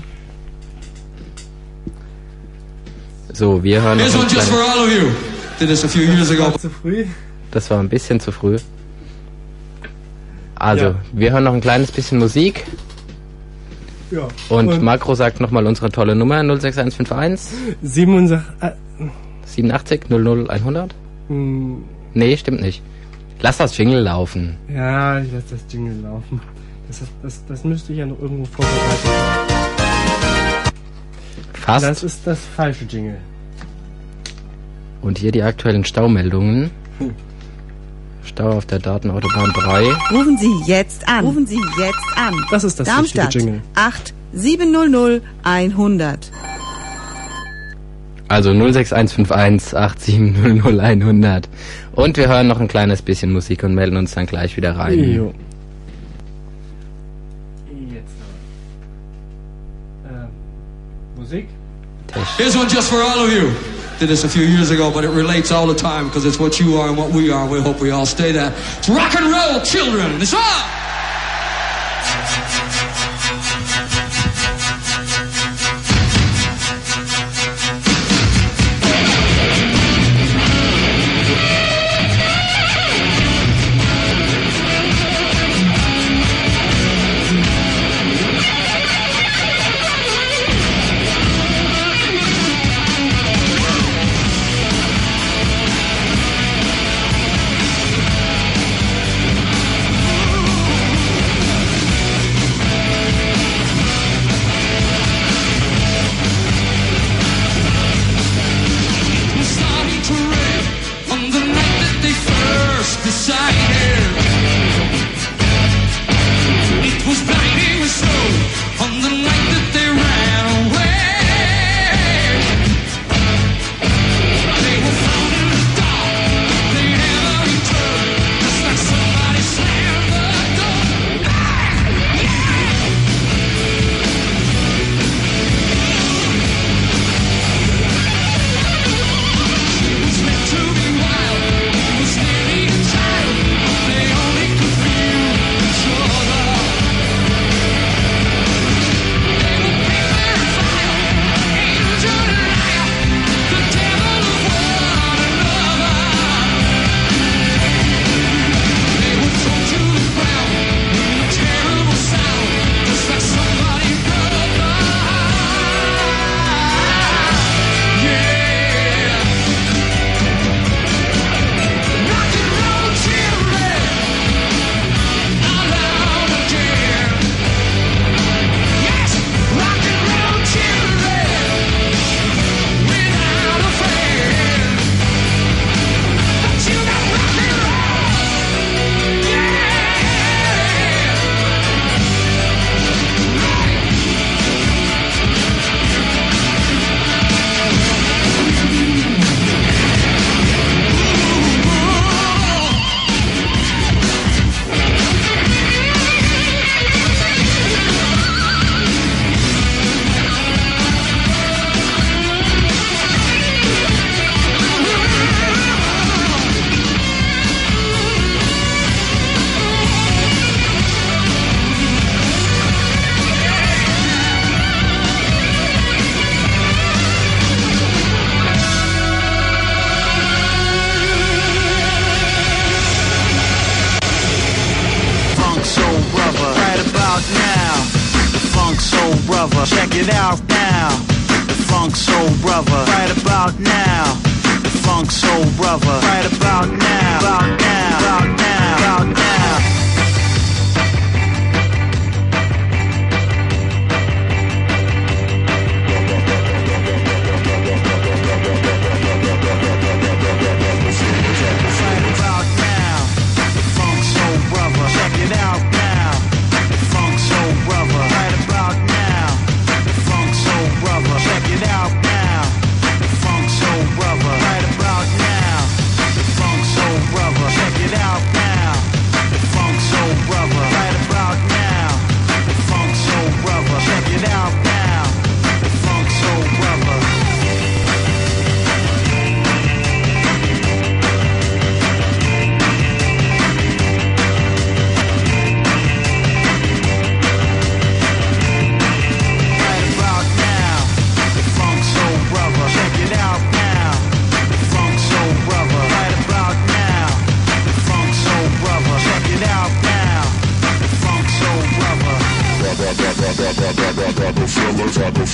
So, wir hören noch Here's one just for all of you. Did this a few years ago. Zu früh? Das war ein bisschen zu früh. Also, wir hören noch ein kleines bisschen Musik. Ja. Und Makro sagt nochmal unsere tolle Nummer 06151 87 00 100. Nee, stimmt nicht. Lass das Jingle laufen. Ja, ich lass das Jingle laufen. Das müsste ich ja noch irgendwo vorbereiten. Fast. Das ist das falsche Jingle. Und hier die aktuellen Staumeldungen. Stau auf der Datenautobahn 3. Rufen Sie jetzt an. Rufen Sie jetzt an. Das ist das Darmstadt richtige Jingle. 8700 100. Also 06151 8700 100. Und wir hören noch ein kleines bisschen Musik und melden uns dann gleich wieder rein. Jo. Jetzt Musik? Here's one just for all of you. Did this a few years ago, but it relates all the time because it's what you are and what we are. We hope we all stay that. It's rock and roll, children. It's on! Check it out now. The Funk Soul Brother. Right about now. The Funk Soul Brother. Right about now. About now. About now. About now. Funk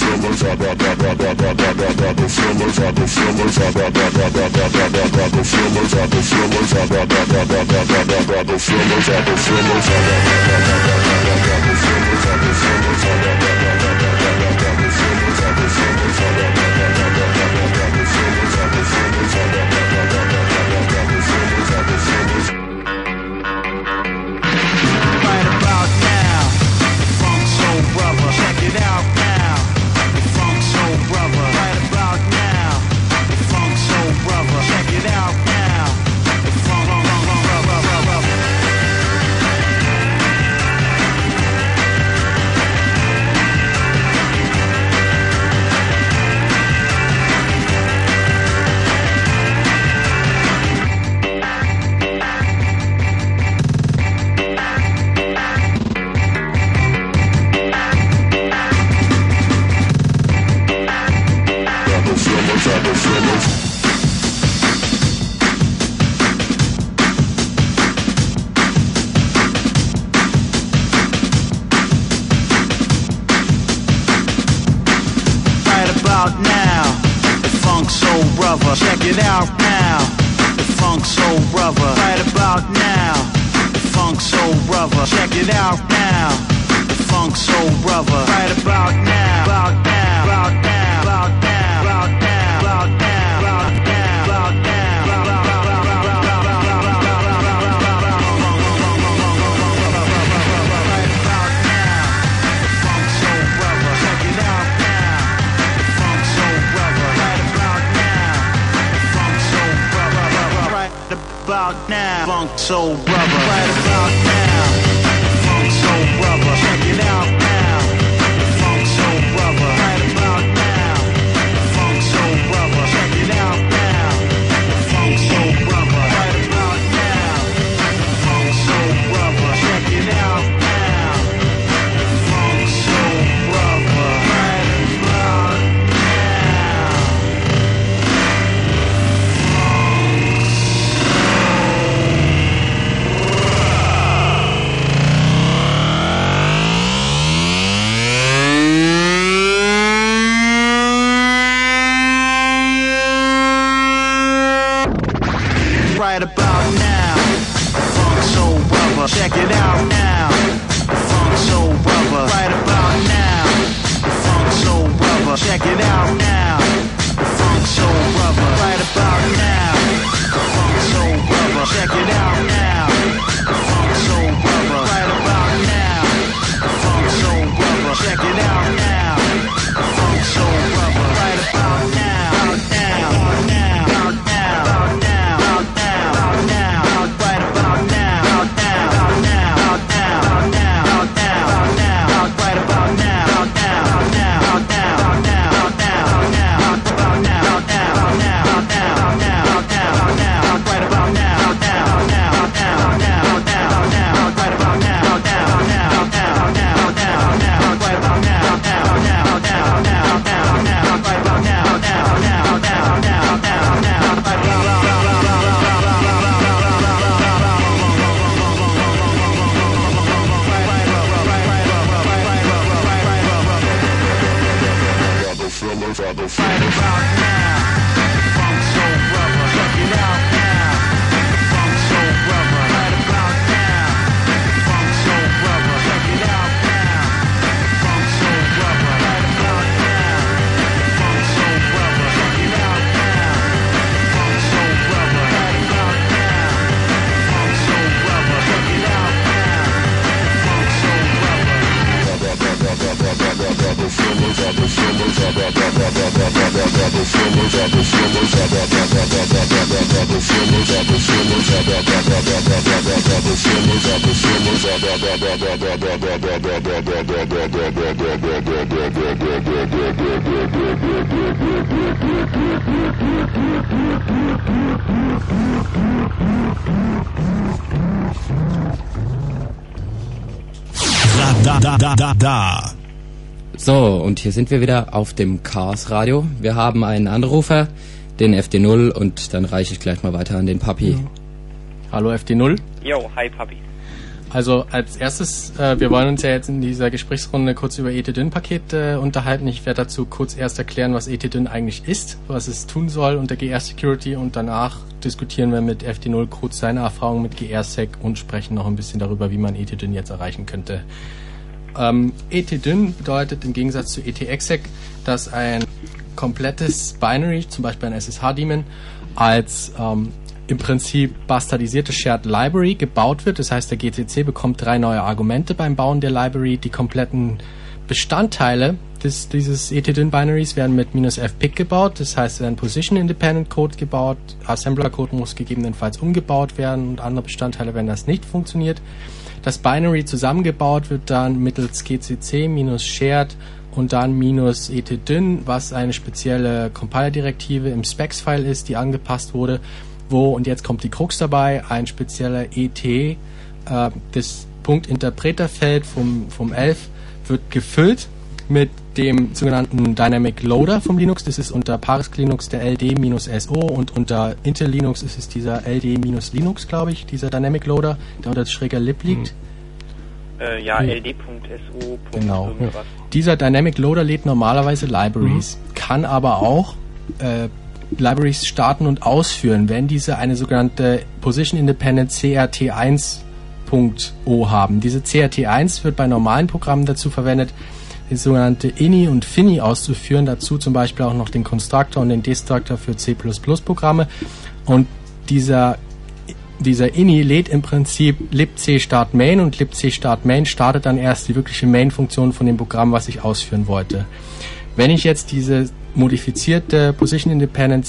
So, und hier sind wir wieder auf dem Chaos Radio. Wir haben einen Anrufer, den FD0, und dann reiche ich gleich mal weiter an den Papi. Hallo FD0. Jo, hi Papi. Also als erstes, wir wollen uns ja jetzt in dieser Gesprächsrunde kurz über Ethdyn-Pakete unterhalten. Ich werde dazu kurz erst erklären, was Ethdyn eigentlich ist, was es tun soll unter GR-Security und danach diskutieren wir mit FD0 kurz seine Erfahrungen mit GR-Sec und sprechen noch ein bisschen darüber, wie man Ethdyn jetzt erreichen könnte. Ethdyn bedeutet im Gegensatz zu ETEXEC, dass ein komplettes Binary, zum Beispiel ein SSH-Daemon, als im Prinzip bastardisierte Shared Library gebaut wird. Das heißt, der GCC bekommt 3 neue Argumente beim Bauen der Library. Die kompletten Bestandteile dieses Ethdyn-Binaries werden mit -fpic gebaut. Das heißt, es werden Position-Independent Code gebaut. Assembler-Code muss gegebenenfalls umgebaut werden und andere Bestandteile, wenn das nicht funktioniert. Das Binary zusammengebaut wird dann mittels GCC -shared und dann -ethdyn, was eine spezielle Compiler-Direktive im Specs-File ist, die angepasst wurde, wo, und jetzt kommt die Krux dabei, ein spezieller ET, das Punkt-Interpreterfeld vom 11 wird gefüllt mit dem sogenannten Dynamic Loader vom Linux. Das ist unter Paris Linux der LD-SO und unter Intel Linux ist es dieser LD-Linux, glaube ich, dieser Dynamic Loader, der unter schräger lib liegt. LD.SO. Genau. Dieser Dynamic Loader lädt normalerweise Libraries, kann aber auch Libraries starten und ausführen, wenn diese eine sogenannte Position Independent CRT1.O haben. Diese CRT1 wird bei normalen Programmen dazu verwendet, die sogenannte INI und FINI auszuführen, dazu zum Beispiel auch noch den Constructor und den Destructor für C++-Programme. Und dieser INI lädt im Prinzip libc start main und libc start main startet dann erst die wirkliche Main-Funktion von dem Programm, was ich ausführen wollte. Wenn ich jetzt diese modifizierte Position Independent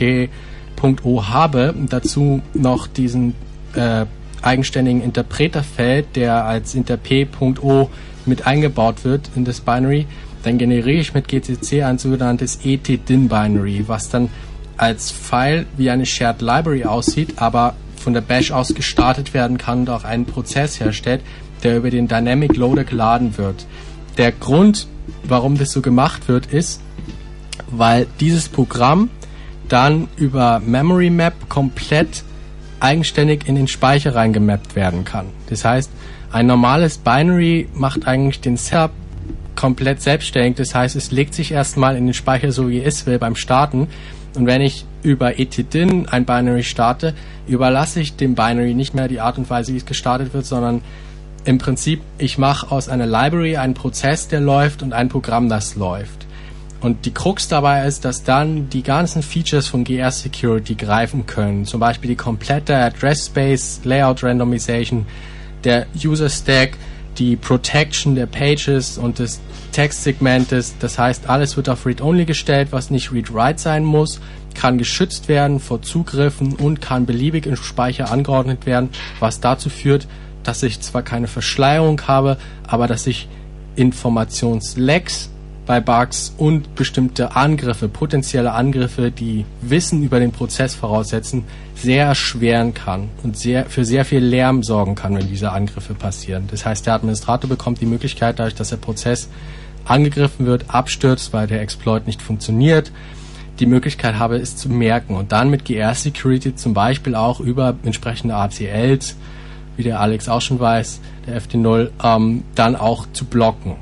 CRT.O habe, dazu noch diesen eigenständigen Interpreterfeld, der als interp.o mit eingebaut wird in das Binary, dann generiere ich mit GCC ein sogenanntes Ethdyn-Binary, was dann als File wie eine Shared Library aussieht, aber von der Bash aus gestartet werden kann und auch einen Prozess herstellt, der über den Dynamic Loader geladen wird. Der Grund, warum das so gemacht wird, ist, weil dieses Programm dann über Memory Map komplett eigenständig in den Speicher reingemappt werden kann. Das heißt, ein normales Binary macht eigentlich den Setup komplett selbstständig. Das heißt, es legt sich erstmal in den Speicher, so wie es will, beim Starten. Und wenn ich über Ethdyn ein Binary starte, überlasse ich dem Binary nicht mehr die Art und Weise, wie es gestartet wird, sondern im Prinzip, ich mache aus einer Library einen Prozess, der läuft und ein Programm, das läuft. Und die Krux dabei ist, dass dann die ganzen Features von GR-Security greifen können. Zum Beispiel die komplette Address Space, Layout Randomization, der User Stack, die Protection der Pages und des Textsegmentes. Das heißt, alles wird auf Read-Only gestellt, was nicht Read-Write sein muss, kann geschützt werden vor Zugriffen und kann beliebig im Speicher angeordnet werden, was dazu führt, dass ich zwar keine Verschleierung habe, aber dass ich Informationslecks bei Bugs und bestimmte Angriffe, potenzielle Angriffe, die Wissen über den Prozess voraussetzen, sehr erschweren kann und für sehr viel Lärm sorgen kann, wenn diese Angriffe passieren. Das heißt, der Administrator bekommt die Möglichkeit, dadurch, dass der Prozess angegriffen wird, abstürzt, weil der Exploit nicht funktioniert, die Möglichkeit habe, es zu merken und dann mit GR-Security zum Beispiel auch über entsprechende ACLs, wie der Alex auch schon weiß, der FD0, dann auch zu blocken.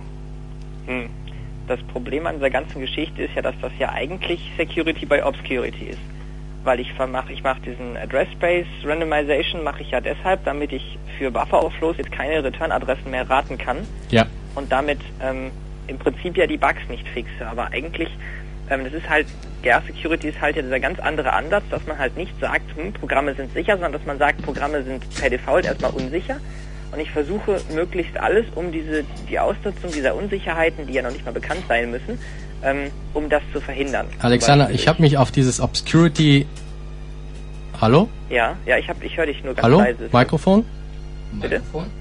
Das Problem an dieser ganzen Geschichte ist ja, dass das ja eigentlich Security by Obscurity ist. Weil ich mache diesen Address Space Randomization mache ich ja deshalb, damit ich für Buffer Overflows jetzt keine Return-Adressen mehr raten kann. Ja. Und damit im Prinzip ja die Bugs nicht fixe. Aber eigentlich, das ist halt, GR-Security ist halt ja dieser ganz andere Ansatz, dass man halt nicht sagt, Programme sind sicher, sondern dass man sagt, Programme sind per Default erstmal unsicher. Und ich versuche möglichst alles, um die Ausnutzung dieser Unsicherheiten, die ja noch nicht mal bekannt sein müssen, um das zu verhindern. Alexander, ich habe mich auf dieses Obscurity... Hallo? Ja, ich höre dich nur ganz leise. Hallo? Mikrofon? Bitte?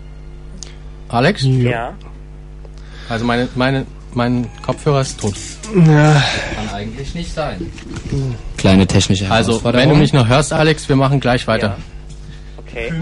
Alex? Ja. Also mein Kopfhörer ist tot. Ja. Kann eigentlich nicht sein. Kleine technische Herausforderung. Also, wenn du mich noch hörst, Alex, wir machen gleich weiter. Ja. Okay.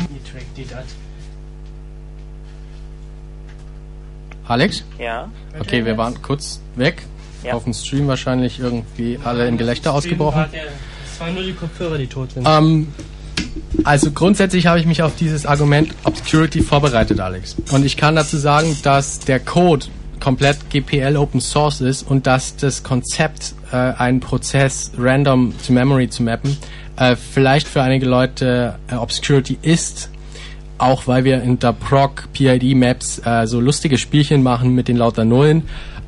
Alex? Ja. Okay, wir waren kurz weg. Ja. Auf dem Stream wahrscheinlich irgendwie alle in Gelächter ausgebrochen. Es waren nur die Kopfhörer, die tot sind. Also grundsätzlich habe ich mich auf dieses Argument Obscurity vorbereitet, Alex. Und ich kann dazu sagen, dass der Code komplett GPL Open Source ist und dass das Konzept, einen Prozess random to Memory zu mappen, vielleicht für einige Leute Obscurity ist, auch weil wir in der Proc PID Maps so lustige Spielchen machen mit den lauter Nullen.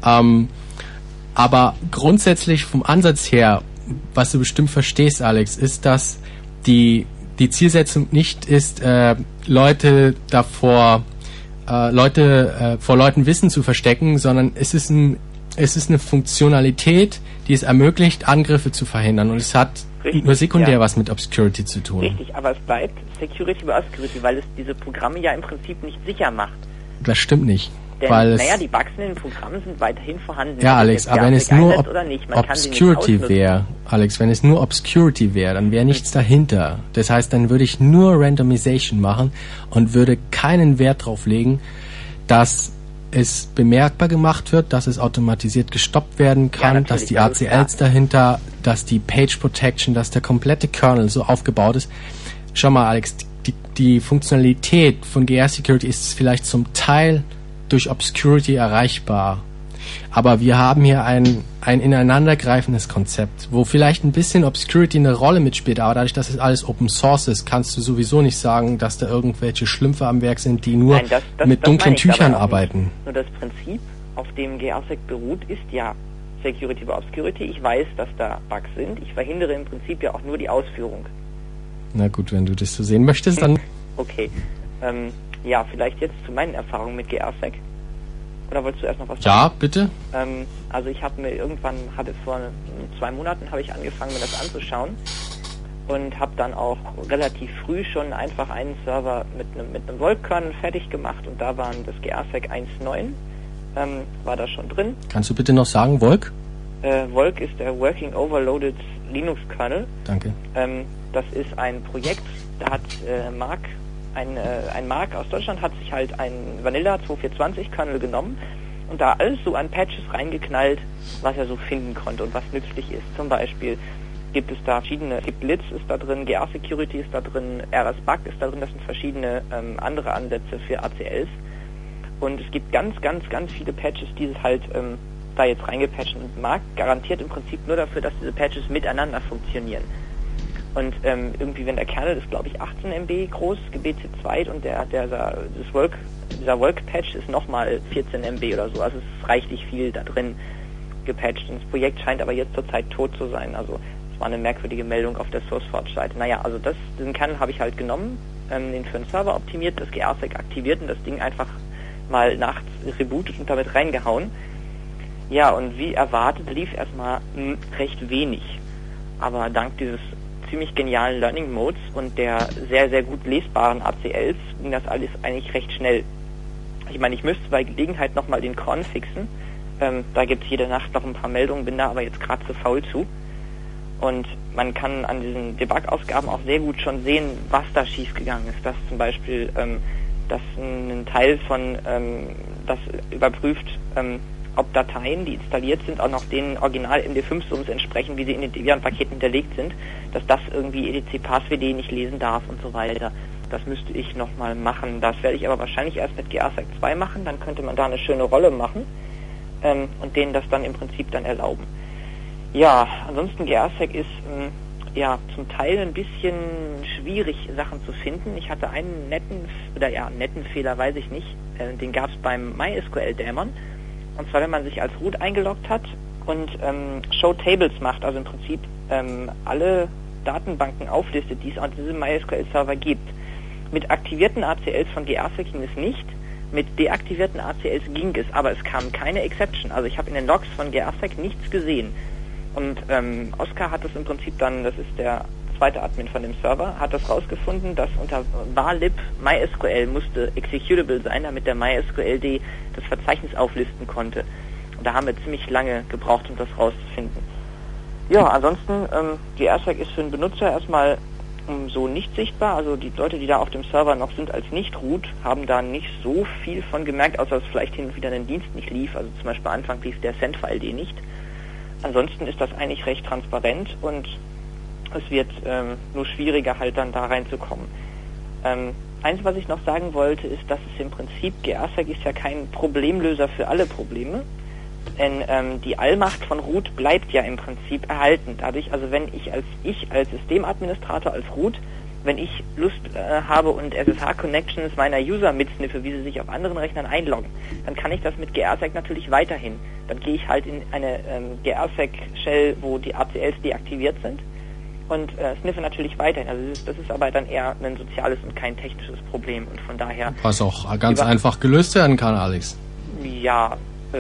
Aber grundsätzlich vom Ansatz her, was du bestimmt verstehst, Alex, ist, dass die Zielsetzung nicht ist, Leute vor Leuten Wissen zu verstecken, sondern es ist eine Funktionalität, die es ermöglicht, Angriffe zu verhindern. Und es hat nur sekundär was mit Obscurity zu tun. Richtig, aber es bleibt Security über Obscurity, weil es diese Programme ja im Prinzip nicht sicher macht. Das stimmt nicht. Denn, weil die Bugs in den Programmen sind weiterhin vorhanden. Ja, Alex, aber wenn es nur Obscurity wäre, dann wäre nichts dahinter. Das heißt, dann würde ich nur Randomization machen und würde keinen Wert drauf legen, dass es bemerkbar gemacht wird, dass es automatisiert gestoppt werden kann, dass die ACLs dahinter, dass die Page Protection, dass der komplette Kernel so aufgebaut ist. Schau mal, Alex, die Funktionalität von GR Security ist vielleicht zum Teil durch Obscurity erreichbar. Aber wir haben hier ein ineinandergreifendes Konzept, wo vielleicht ein bisschen Obscurity eine Rolle mitspielt, aber dadurch, dass es alles Open Source ist, kannst du sowieso nicht sagen, dass da irgendwelche Schlümpfe am Werk sind, die nur mit dunklen Tüchern arbeiten. Nur das Prinzip, auf dem GRSec beruht, ist ja Security über Obscurity. Ich weiß, dass da Bugs sind. Ich verhindere im Prinzip ja auch nur die Ausführung. Na gut, wenn du das so sehen möchtest, dann... Okay. Ja, vielleicht jetzt zu meinen Erfahrungen mit GRSec. Oder wolltest du erst noch was sagen? Ja, bitte. Also ich habe mir vor 2 Monaten habe ich angefangen, mir das anzuschauen und habe dann auch relativ früh schon einfach einen Server mit einem Volk-Kernel fertig gemacht und da waren das GRSec 1.9, war da schon drin. Kannst du bitte noch sagen, Volk? Volk ist der Working Overloaded Linux Kernel. Danke. Das ist ein Projekt, da hat ein Mark aus Deutschland hat sich halt einen Vanilla 2420 Kernel genommen und da alles so an Patches reingeknallt, was er so finden konnte und was nützlich ist. Zum Beispiel gibt es da verschiedene, Blitz ist da drin, GR Security ist da drin, RS-Bug ist da drin, das sind verschiedene andere Ansätze für ACLs. Und es gibt ganz, ganz, ganz viele Patches, die es halt da jetzt reingepatcht und Mark garantiert im Prinzip nur dafür, dass diese Patches miteinander funktionieren. Und irgendwie, wenn der Kernel ist, glaube ich, 18 MB groß, GBC2 und dieser Volk-Patch ist nochmal 14 MB oder so. Also es ist reichlich viel da drin gepatcht. Und das Projekt scheint aber jetzt zurzeit tot zu sein. Also es war eine merkwürdige Meldung auf der SourceForge-Seite. Naja, also diesen Kernel habe ich halt genommen, den für den Server optimiert, das GRSec aktiviert und das Ding einfach mal nachts rebootet und damit reingehauen. Ja, und wie erwartet lief erstmal recht wenig. Aber dank dieses ziemlich genialen Learning Modes und der sehr, sehr gut lesbaren ACLs ging das alles eigentlich recht schnell. Ich meine, ich müsste bei Gelegenheit nochmal den Cron fixen. Da gibt es jede Nacht noch ein paar Meldungen, bin da aber jetzt gerade zu faul zu. Und man kann an diesen Debug-Ausgaben auch sehr gut schon sehen, was da schiefgegangen ist. Dass zum Beispiel, dass ein Teil von, das überprüft, ob Dateien, die installiert sind, auch noch den Original-MD5-Sums entsprechen, wie sie in den Debian-Paketen hinterlegt sind, dass das irgendwie etc-passwd nicht lesen darf und so weiter. Das müsste ich nochmal machen. Das werde ich aber wahrscheinlich erst mit GRSec 2 machen, dann könnte man da eine schöne Rolle machen und denen das dann im Prinzip dann erlauben. Ja, ansonsten GRSec ist zum Teil ein bisschen schwierig, Sachen zu finden. Ich hatte einen netten Fehler, weiß ich nicht, den gab es beim MySQL-Daemon. Und zwar, wenn man sich als Root eingeloggt hat und Show Tables macht, also im Prinzip alle Datenbanken auflistet, die es an diesem MySQL-Server gibt. Mit aktivierten ACLs von GRSec ging es nicht, mit deaktivierten ACLs ging es, aber es kam keine Exception. Also ich habe in den Logs von GRSec nichts gesehen. Und Oskar hat es im Prinzip dann, das ist der zweite Admin von dem Server, hat das rausgefunden, dass unter varlib MySQL musste executable sein, damit der MySQLD das Verzeichnis auflisten konnte. Und da haben wir ziemlich lange gebraucht, um das rauszufinden. Ja, ansonsten, GRSec ist für den Benutzer erstmal so nicht sichtbar. Also die Leute, die da auf dem Server noch sind als Nicht-Root, haben da nicht so viel von gemerkt, außer dass vielleicht hin und wieder ein Dienst nicht lief. Also zum Beispiel am Anfang lief der Sendfile.d nicht. Ansonsten ist das eigentlich recht transparent und es wird nur schwieriger halt dann da reinzukommen. Eins, was ich noch sagen wollte, ist, dass es im Prinzip, GRSec ist ja kein Problemlöser für alle Probleme, denn die Allmacht von Root bleibt ja im Prinzip erhalten. Dadurch, also wenn ich als Systemadministrator, als Root, wenn ich Lust habe und SSH-Connections meiner User mitsniffe, wie sie sich auf anderen Rechnern einloggen, dann kann ich das mit GRSec natürlich weiterhin. Dann gehe ich halt in eine GRSec-Shell, wo die ACLs deaktiviert sind und sniffe natürlich weiterhin. Also das ist aber dann eher ein soziales und kein technisches Problem und von daher... Was auch ganz einfach gelöst werden kann, Alex. Ja.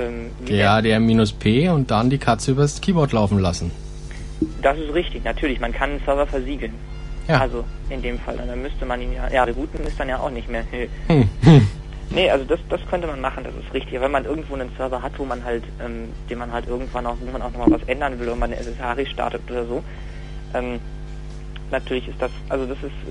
DRDR-P und dann die Katze übers Keyboard laufen lassen. Das ist richtig, natürlich. Man kann einen Server versiegeln. Ja. Also in dem Fall. Dann müsste man ihn ja rebooten ist dann ja auch nicht mehr. Nee, also das könnte man machen, das ist richtig. Wenn man irgendwo einen Server hat, wo man halt, den man halt irgendwann auch, wo man auch nochmal was ändern will und man eine SSH restartet oder so, natürlich ist das, also das ist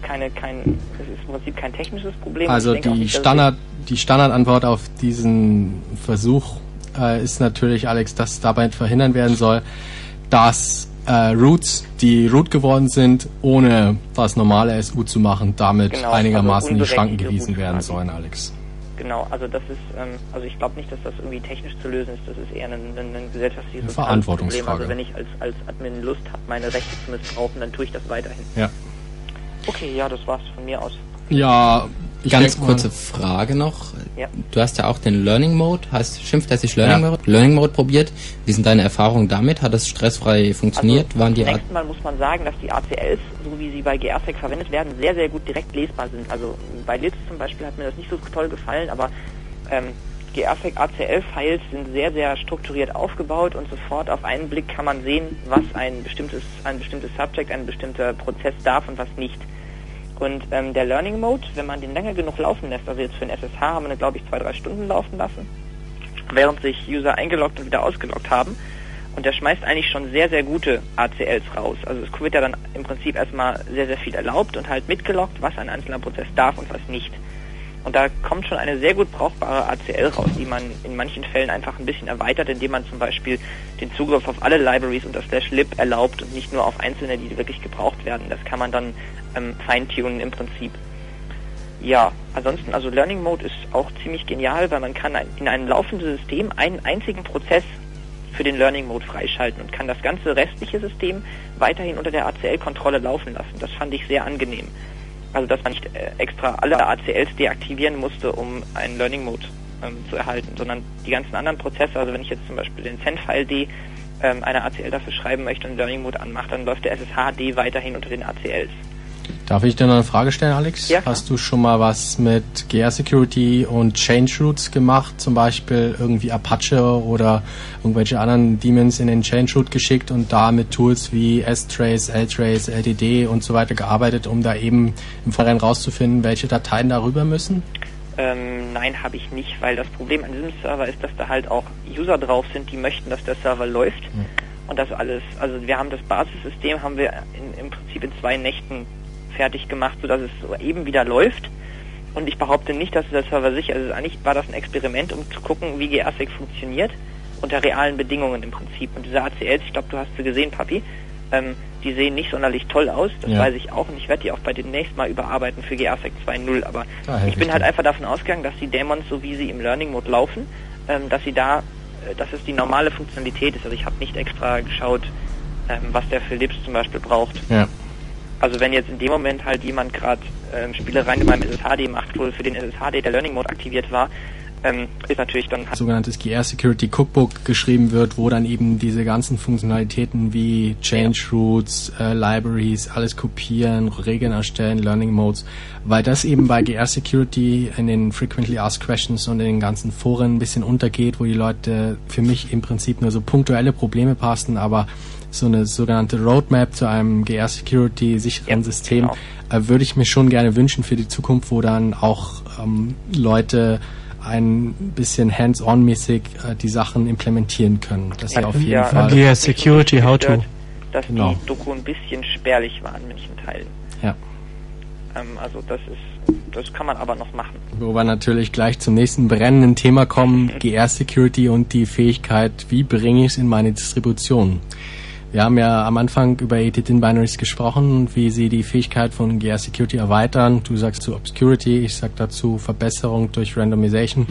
im Prinzip kein technisches Problem. Also die Standardantwort auf diesen Versuch ist natürlich, Alex, dass dabei verhindern werden soll, dass Roots, die Root geworden sind, ohne das normale SU zu machen, damit einigermaßen in die Schranken gewiesen werden sollen, Alex. Genau, also das ist, also ich glaube nicht, dass das irgendwie technisch zu lösen ist, das ist eher ein gesellschaftliches Verantwortungsfrage. Problem. Also wenn ich als Admin Lust habe, meine Rechte zu missbrauchen, dann tue ich das weiterhin. Ja. Okay, ja, das war's von mir aus. Ja, ganz kurze Frage noch. Ja. Du hast ja auch den Learning Mode, schimpft er sich Learning Mode probiert. Wie sind deine Erfahrungen damit? Hat das stressfrei funktioniert? Also zunächst mal muss man sagen, dass die ACLs, so wie sie bei GRSec verwendet werden, sehr, sehr gut direkt lesbar sind. Also bei Litz zum Beispiel hat mir das nicht so toll gefallen, aber GRSec ACL-Files sind sehr, sehr strukturiert aufgebaut und sofort auf einen Blick kann man sehen, was ein bestimmtes Subject, ein bestimmter Prozess darf und was nicht. Und der Learning Mode, wenn man den länger genug laufen lässt, also jetzt für den SSH haben wir den, glaube ich, 2-3 Stunden laufen lassen, während sich User eingeloggt und wieder ausgeloggt haben. Und der schmeißt eigentlich schon sehr, sehr gute ACLs raus. Also es wird ja dann im Prinzip erstmal sehr, sehr viel erlaubt und halt mitgeloggt, was ein einzelner Prozess darf und was nicht. Und da kommt schon eine sehr gut brauchbare ACL raus, die man in manchen Fällen einfach ein bisschen erweitert, indem man zum Beispiel den Zugriff auf alle Libraries unter /lib erlaubt und nicht nur auf einzelne, die wirklich gebraucht werden. Das kann man dann feintunen im Prinzip. Ja, ansonsten, also Learning Mode ist auch ziemlich genial, weil man kann in einem laufenden System einen einzigen Prozess für den Learning Mode freischalten und kann das ganze restliche System weiterhin unter der ACL-Kontrolle laufen lassen. Das fand ich sehr angenehm. Also, dass man nicht extra alle ACLs deaktivieren musste, um einen Learning Mode zu erhalten, sondern die ganzen anderen Prozesse, also wenn ich jetzt zum Beispiel den Send-File-D eine ACL dafür schreiben möchte und Learning Mode anmache, dann läuft der SSH-D weiterhin unter den ACLs. Darf ich dir noch eine Frage stellen, Alex? Ja, klar. Hast du schon mal was mit GR-Security und Change Roots gemacht? Zum Beispiel irgendwie Apache oder irgendwelche anderen Daemons in den Change Root geschickt und da mit Tools wie S-Trace, L-Trace, LDD und so weiter gearbeitet, um da eben im Vorhinein rauszufinden, welche Dateien darüber müssen? Nein, habe ich nicht, weil das Problem an diesem Server ist, dass da halt auch User drauf sind, die möchten, dass der Server läuft. Und das alles, also wir haben das Basissystem, haben wir im Prinzip in 2 Nächten fertig gemacht, sodass es so eben wieder läuft. Und ich behaupte nicht, dass der Server sicher ist. Also eigentlich war das ein Experiment, um zu gucken, wie GRSec funktioniert unter realen Bedingungen im Prinzip. Und diese ACLs, ich glaube, du hast sie gesehen, Papi, die sehen nicht sonderlich toll aus, das weiß ich auch. Und ich werde die auch bei demnächst mal überarbeiten für GRSec 2.0. Aber ich bin halt einfach davon ausgegangen, dass die Daemons, so wie sie im Learning Mode laufen, dass es die normale Funktionalität ist. Also ich habe nicht extra geschaut, was der für Libs zum Beispiel braucht. Ja. Also wenn jetzt in dem Moment halt jemand gerade Spielereien in meinem SSHD macht, wo für den SSHD der Learning Mode aktiviert war, ist natürlich dann... Sogenanntes GR-Security Cookbook geschrieben wird, wo dann eben diese ganzen Funktionalitäten wie Change Roots, Libraries, alles kopieren, Regeln erstellen, Learning Modes, weil das eben bei GR-Security in den Frequently Asked Questions und in den ganzen Foren ein bisschen untergeht, wo die Leute für mich im Prinzip nur so punktuelle Probleme passen, aber so eine sogenannte Roadmap zu einem GR-Security-sicheren System würde ich mir schon gerne wünschen für die Zukunft, wo dann auch Leute ein bisschen hands-on-mäßig die Sachen implementieren können. Dass sie auf jeden Fall... GR-Security, how to. Dass die Doku ein bisschen spärlich war in manchen Teilen. Ja. Also das kann man aber noch machen. Wo wir natürlich gleich zum nächsten brennenden Thema kommen, GR-Security und die Fähigkeit, wie bringe ich es in meine Distribution. Wir haben ja am Anfang über ETDIN-Binaries gesprochen, wie sie die Fähigkeit von GR Security erweitern. Du sagst zu Obscurity, ich sag dazu Verbesserung durch Randomization.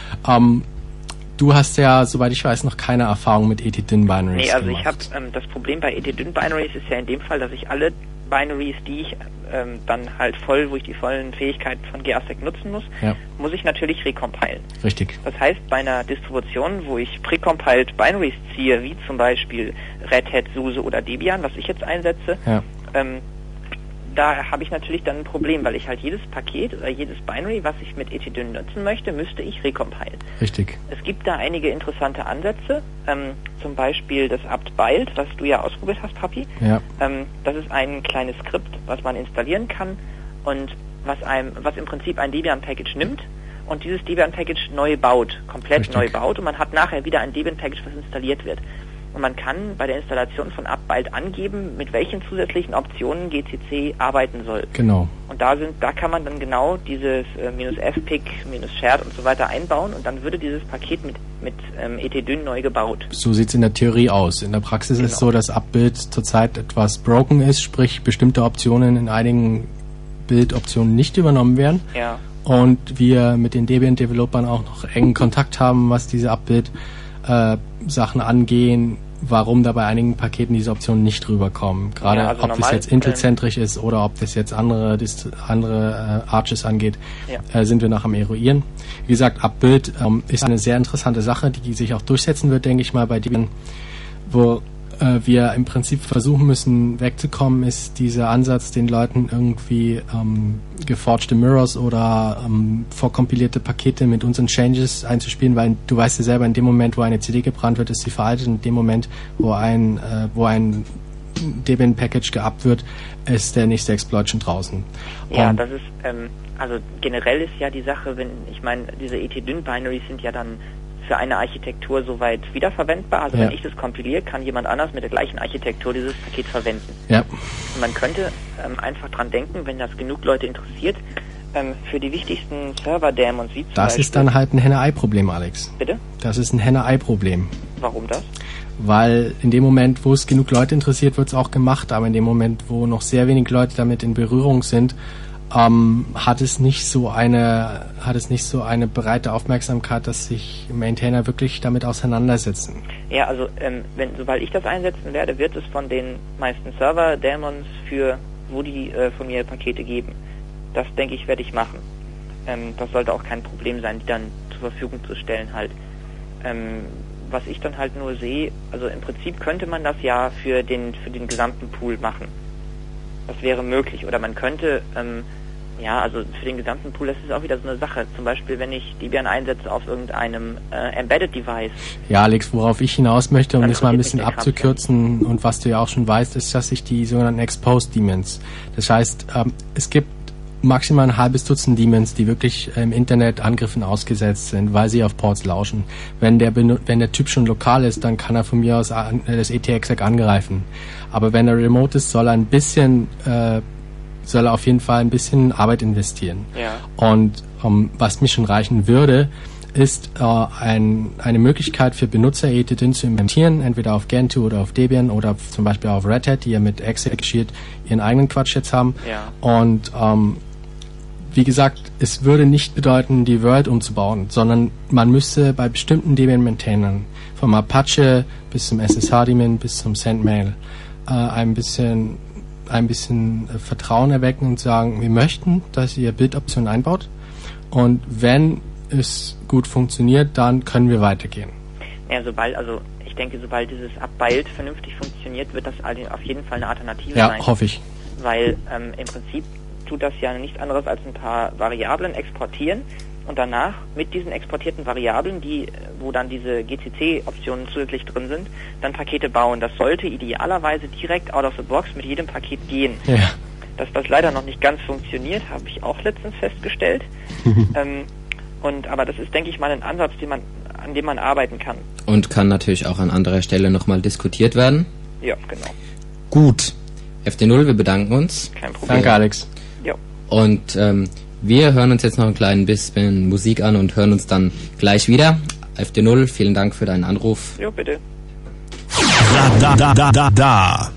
Du hast ja, soweit ich weiß, noch keine Erfahrung mit ETDIN-Binaries. Nee, also ich habe das Problem bei ETDIN-Binaries ist ja in dem Fall, dass ich alle Binaries, die ich dann halt wo ich die vollen Fähigkeiten von GRSec nutzen muss, muss ich natürlich recompilen. Richtig. Das heißt, bei einer Distribution, wo ich precompiled Binaries ziehe, wie zum Beispiel Red Hat, SUSE oder Debian, was ich jetzt einsetze, da habe ich natürlich dann ein Problem, weil ich halt jedes Paket oder jedes Binary, was ich mit ETDIN nutzen möchte, müsste ich recompilen. Richtig. Es gibt da einige interessante Ansätze, zum Beispiel das apt-bild, was du ja ausprobiert hast, Papi. Ja. Das ist ein kleines Skript, was man installieren kann und was im Prinzip ein Debian-Package nimmt und dieses Debian-Package neu baut, komplett neu baut und man hat nachher wieder ein Debian-Package, was installiert wird. Und man kann bei der Installation von apt-bild angeben, mit welchen zusätzlichen Optionen GCC arbeiten soll. Genau. Und da kann man dann genau dieses -fpic, -shared und so weiter einbauen und dann würde dieses Paket mit ETDIN neu gebaut. So sieht es in der Theorie aus. In der Praxis ist es so, dass apt-bild zurzeit etwas broken ist, sprich bestimmte Optionen in einigen Bildoptionen nicht übernommen werden. Ja. Und wir mit den Debian-Developern auch noch engen Kontakt haben, was diese apt-bild Sachen angehen, warum da bei einigen Paketen diese Optionen nicht rüberkommen. Gerade also ob das jetzt Intel-zentrisch ist oder ob das jetzt andere Arches angeht, sind wir noch am eruieren. Wie gesagt, apt-bild ist eine sehr interessante Sache, die sich auch durchsetzen wird, denke ich mal, bei Debian, wo wir im Prinzip versuchen müssen wegzukommen, ist dieser Ansatz, den Leuten irgendwie geforgte Mirrors oder vorkompilierte Pakete mit unseren Changes einzuspielen, weil du weißt ja selber, in dem Moment, wo eine CD gebrannt wird, ist sie veraltet, in dem Moment, wo ein Debian-Package geuppt wird, ist der nächste Exploit schon draußen. Ja, das ist, also generell ist ja die Sache, diese ETDIN-Binaries sind ja dann für eine Architektur soweit wiederverwendbar. Also wenn ich das kompiliere, kann jemand anders mit der gleichen Architektur dieses Paket verwenden. Ja. Und man könnte einfach dran denken, wenn das genug Leute interessiert, für die wichtigsten Server-Daemons wie zum Das Beispiel, ist dann halt ein Henne-Ei-Problem, Alex. Bitte? Das ist ein Henne-Ei-Problem. Warum das? Weil in dem Moment, wo es genug Leute interessiert, wird es auch gemacht, aber in dem Moment, wo noch sehr wenig Leute damit in Berührung sind, hat es nicht so eine breite Aufmerksamkeit, dass sich Maintainer wirklich damit auseinandersetzen. Ja, also sobald ich das einsetzen werde, wird es von den meisten Server-Daemons wo die von mir Pakete geben. Das, denke ich, werde ich machen. Das sollte auch kein Problem sein, die dann zur Verfügung zu stellen halt. Was ich dann halt nur sehe, also im Prinzip könnte man das ja für den gesamten Pool machen. Das wäre möglich. Oder man könnte, also für den gesamten Pool, das ist auch wieder so eine Sache. Zum Beispiel, wenn ich Debian einsetze auf irgendeinem Embedded Device. Ja, Alex, worauf ich hinaus möchte, um das mal ein bisschen abzukürzen und was du ja auch schon weißt, ist, dass sich die sogenannten Exposed Daemons, das heißt, es gibt maximal ein halbes Dutzend Daemons, die wirklich im Internet Angriffen ausgesetzt sind, weil sie auf Ports lauschen. Wenn der Typ schon lokal ist, dann kann er von mir aus das ET-Exec angreifen. Aber wenn er remote ist, soll er auf jeden Fall ein bisschen Arbeit investieren. Ja. Und was mir schon reichen würde, ist eine Möglichkeit für Benutzer ETDIN zu implementieren, entweder auf Gentoo oder auf Debian oder zum Beispiel auf Red Hat, die ja mit Exec Shield ihren eigenen Quatsch jetzt haben. Ja. Und wie gesagt, es würde nicht bedeuten, die World umzubauen, sondern man müsste bei bestimmten Debian-Maintainern, vom Apache bis zum SSH-Daemon bis zum Sendmail, ein bisschen Vertrauen erwecken und sagen, wir möchten, dass ihr Bildoptionen einbaut und wenn es gut funktioniert, dann können wir weitergehen. Ja, sobald dieses apt-bild vernünftig funktioniert, wird das auf jeden Fall eine Alternative sein. Ja, hoffe ich. Weil im Prinzip tut das ja nichts anderes als ein paar Variablen exportieren und danach mit diesen exportierten Variablen, wo dann diese GCC-Optionen zusätzlich drin sind, dann Pakete bauen. Das sollte idealerweise direkt out of the box mit jedem Paket gehen. Ja. Dass das leider noch nicht ganz funktioniert, habe ich auch letztens festgestellt. Aber das ist, denke ich mal, ein Ansatz, an dem man arbeiten kann. Und kann natürlich auch an anderer Stelle nochmal diskutiert werden. Ja, genau. Gut. FD0, wir bedanken uns. Kein Problem. Danke, Alex. Ja. Und wir hören uns jetzt noch ein klein bisschen Musik an und hören uns dann gleich wieder. FD0, vielen Dank für deinen Anruf. Jo, bitte. Radar.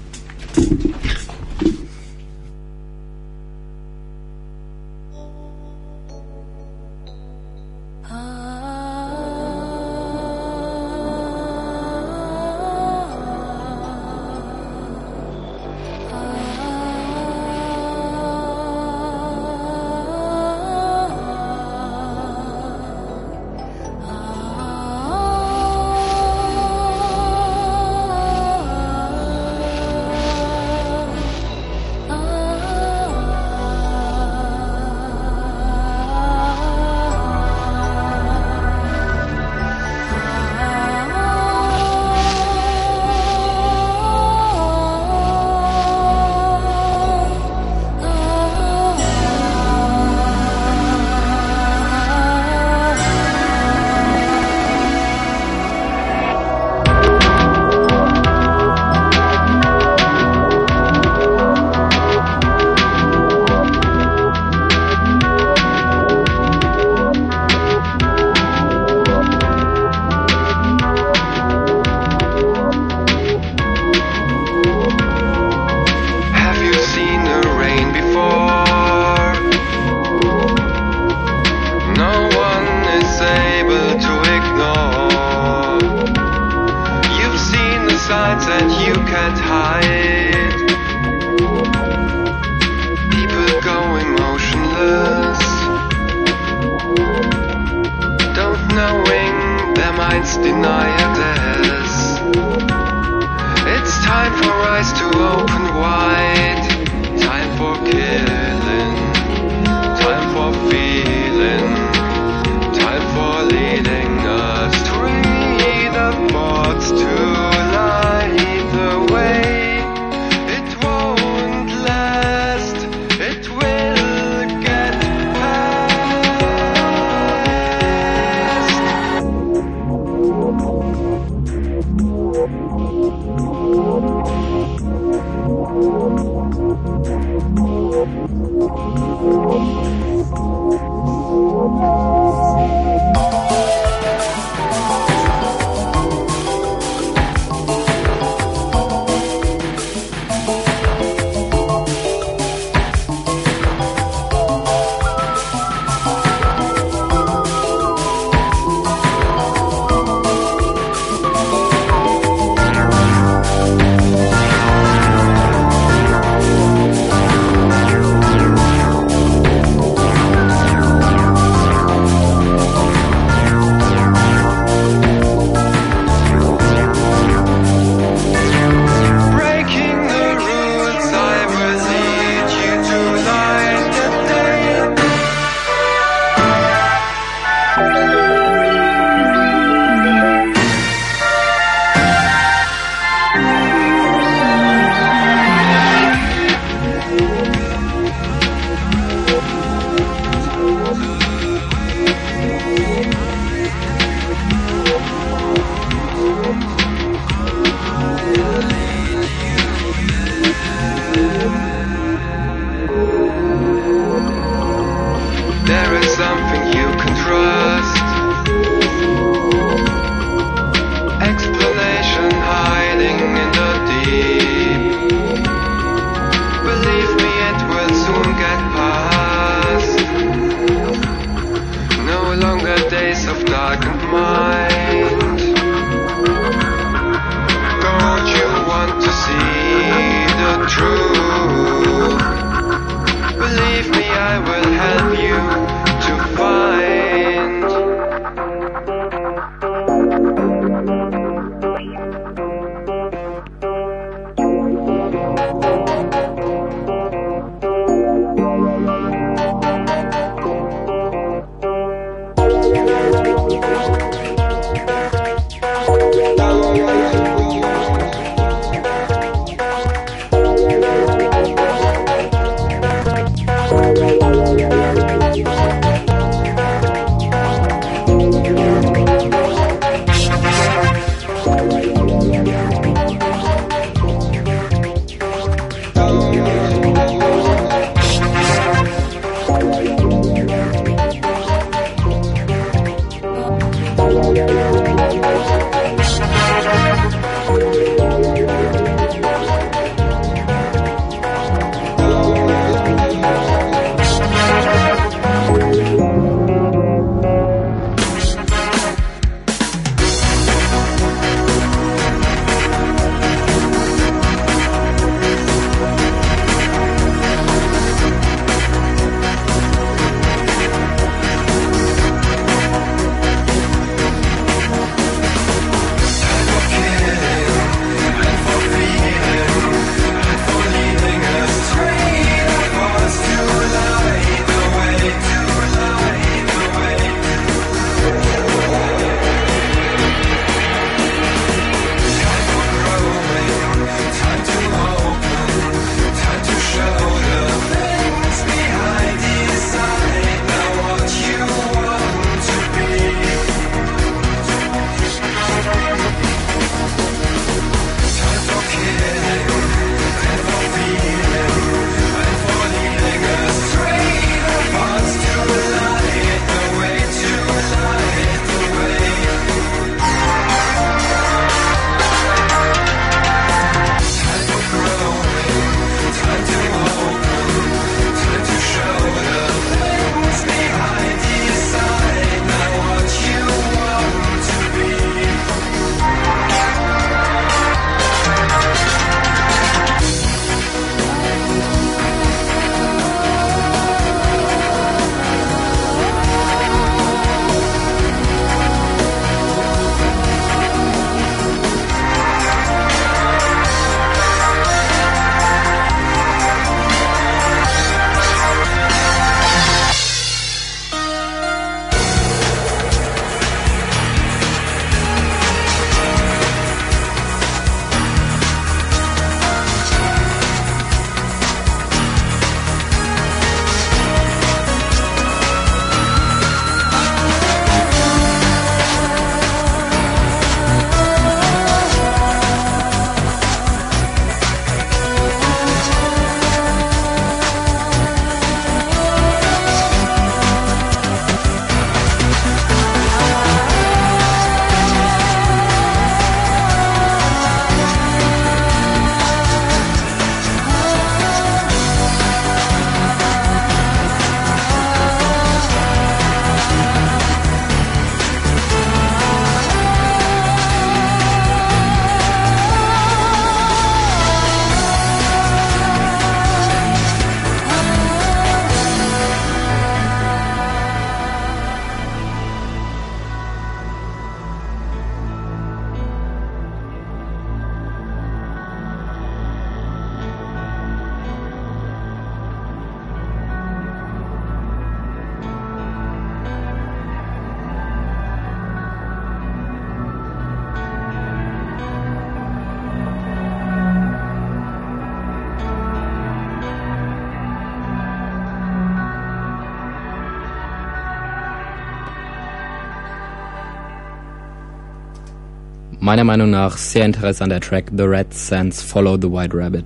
meiner Meinung nach sehr interessanter Track, The Red Sands Follow the White Rabbit.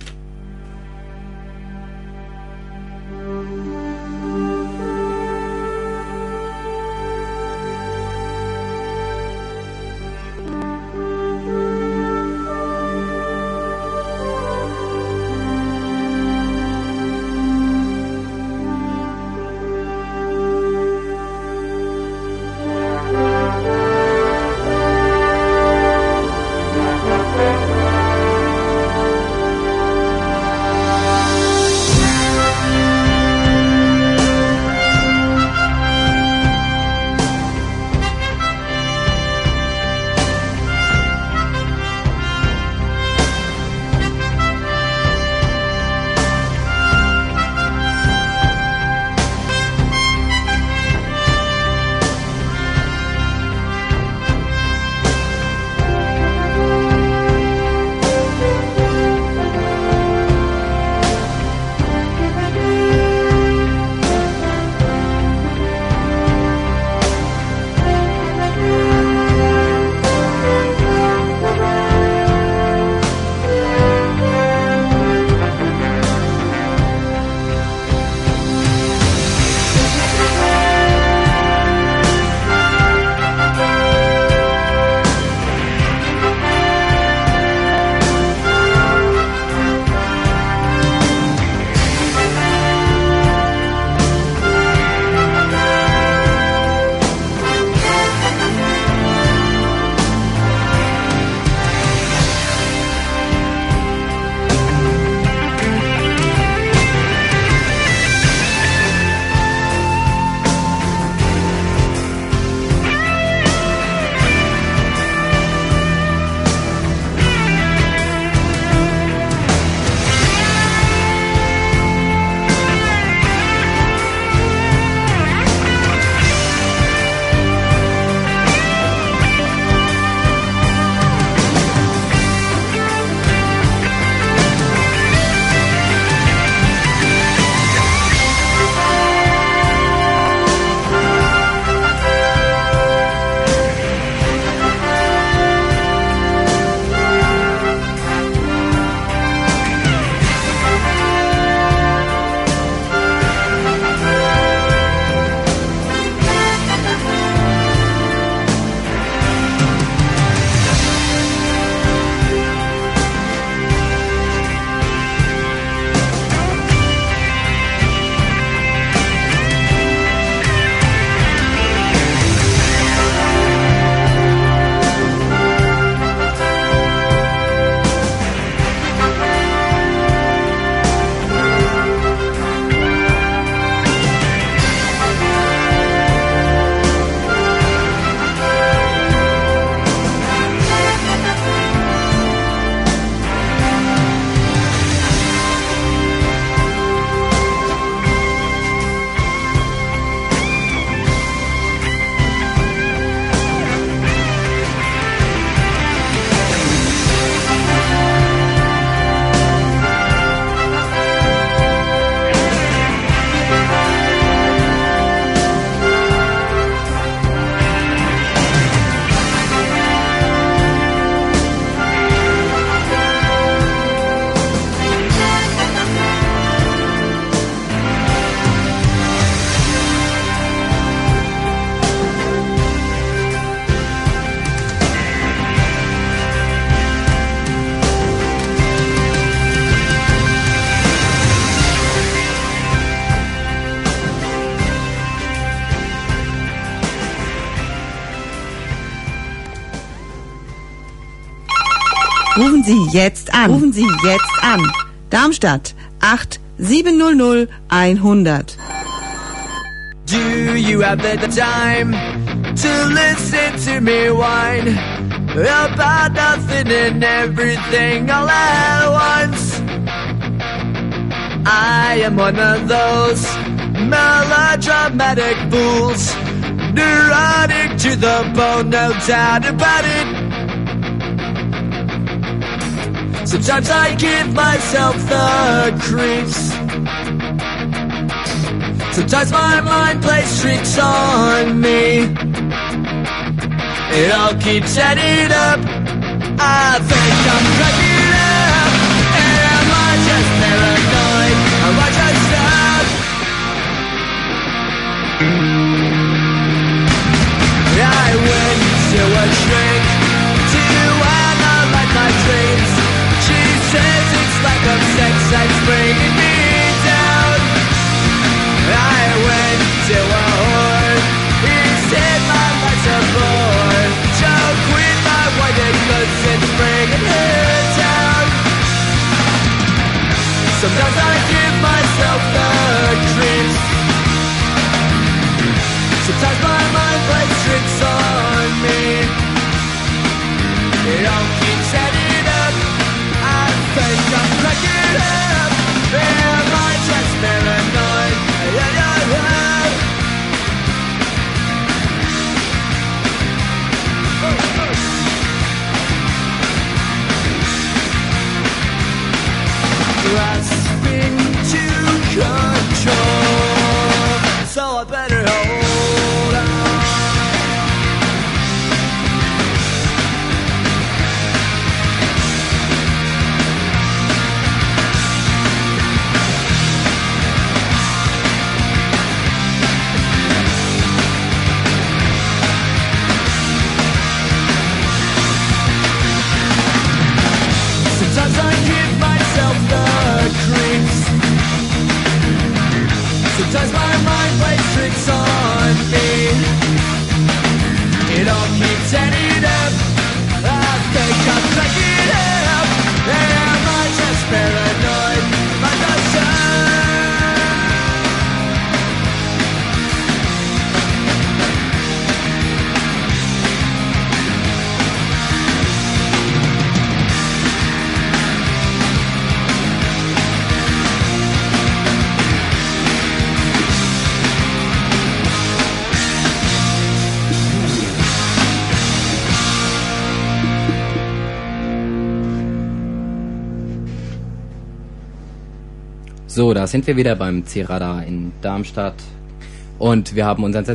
Rufen Sie jetzt an. Rufen Sie jetzt an. Darmstadt 8700 100. Do you have the time to listen to me whine about nothing and everything all at once? I am one of those melodramatic fools, neurotic to the bone, no doubt about it. Sometimes I give myself the creeps. Sometimes my mind plays tricks on me. It all keeps adding up. I think I'm cracking up. Am I just paranoid? Am I just up? I went to a shrink to analyze my dreams. She says it's lack of sex that's bringing me down. I went to a whore. He said my life's a bore. So quit my wife cause it's bringing her down. Sometimes I give myself the creeps. Sometimes my mind plays tricks on me. It all keeps adding up. I think I'm cracking up. Am I just paranoid? Yeah, yeah, yeah. Grasping to control, so I better hold on. Sometimes I give myself the creeps. Sometimes my mind plays tricks on me. It all keeps adding up. I think I'm cracking up. Am I just paranoid? Am I just So, da sind wir wieder beim C-Radar in Darmstadt und wir haben unseren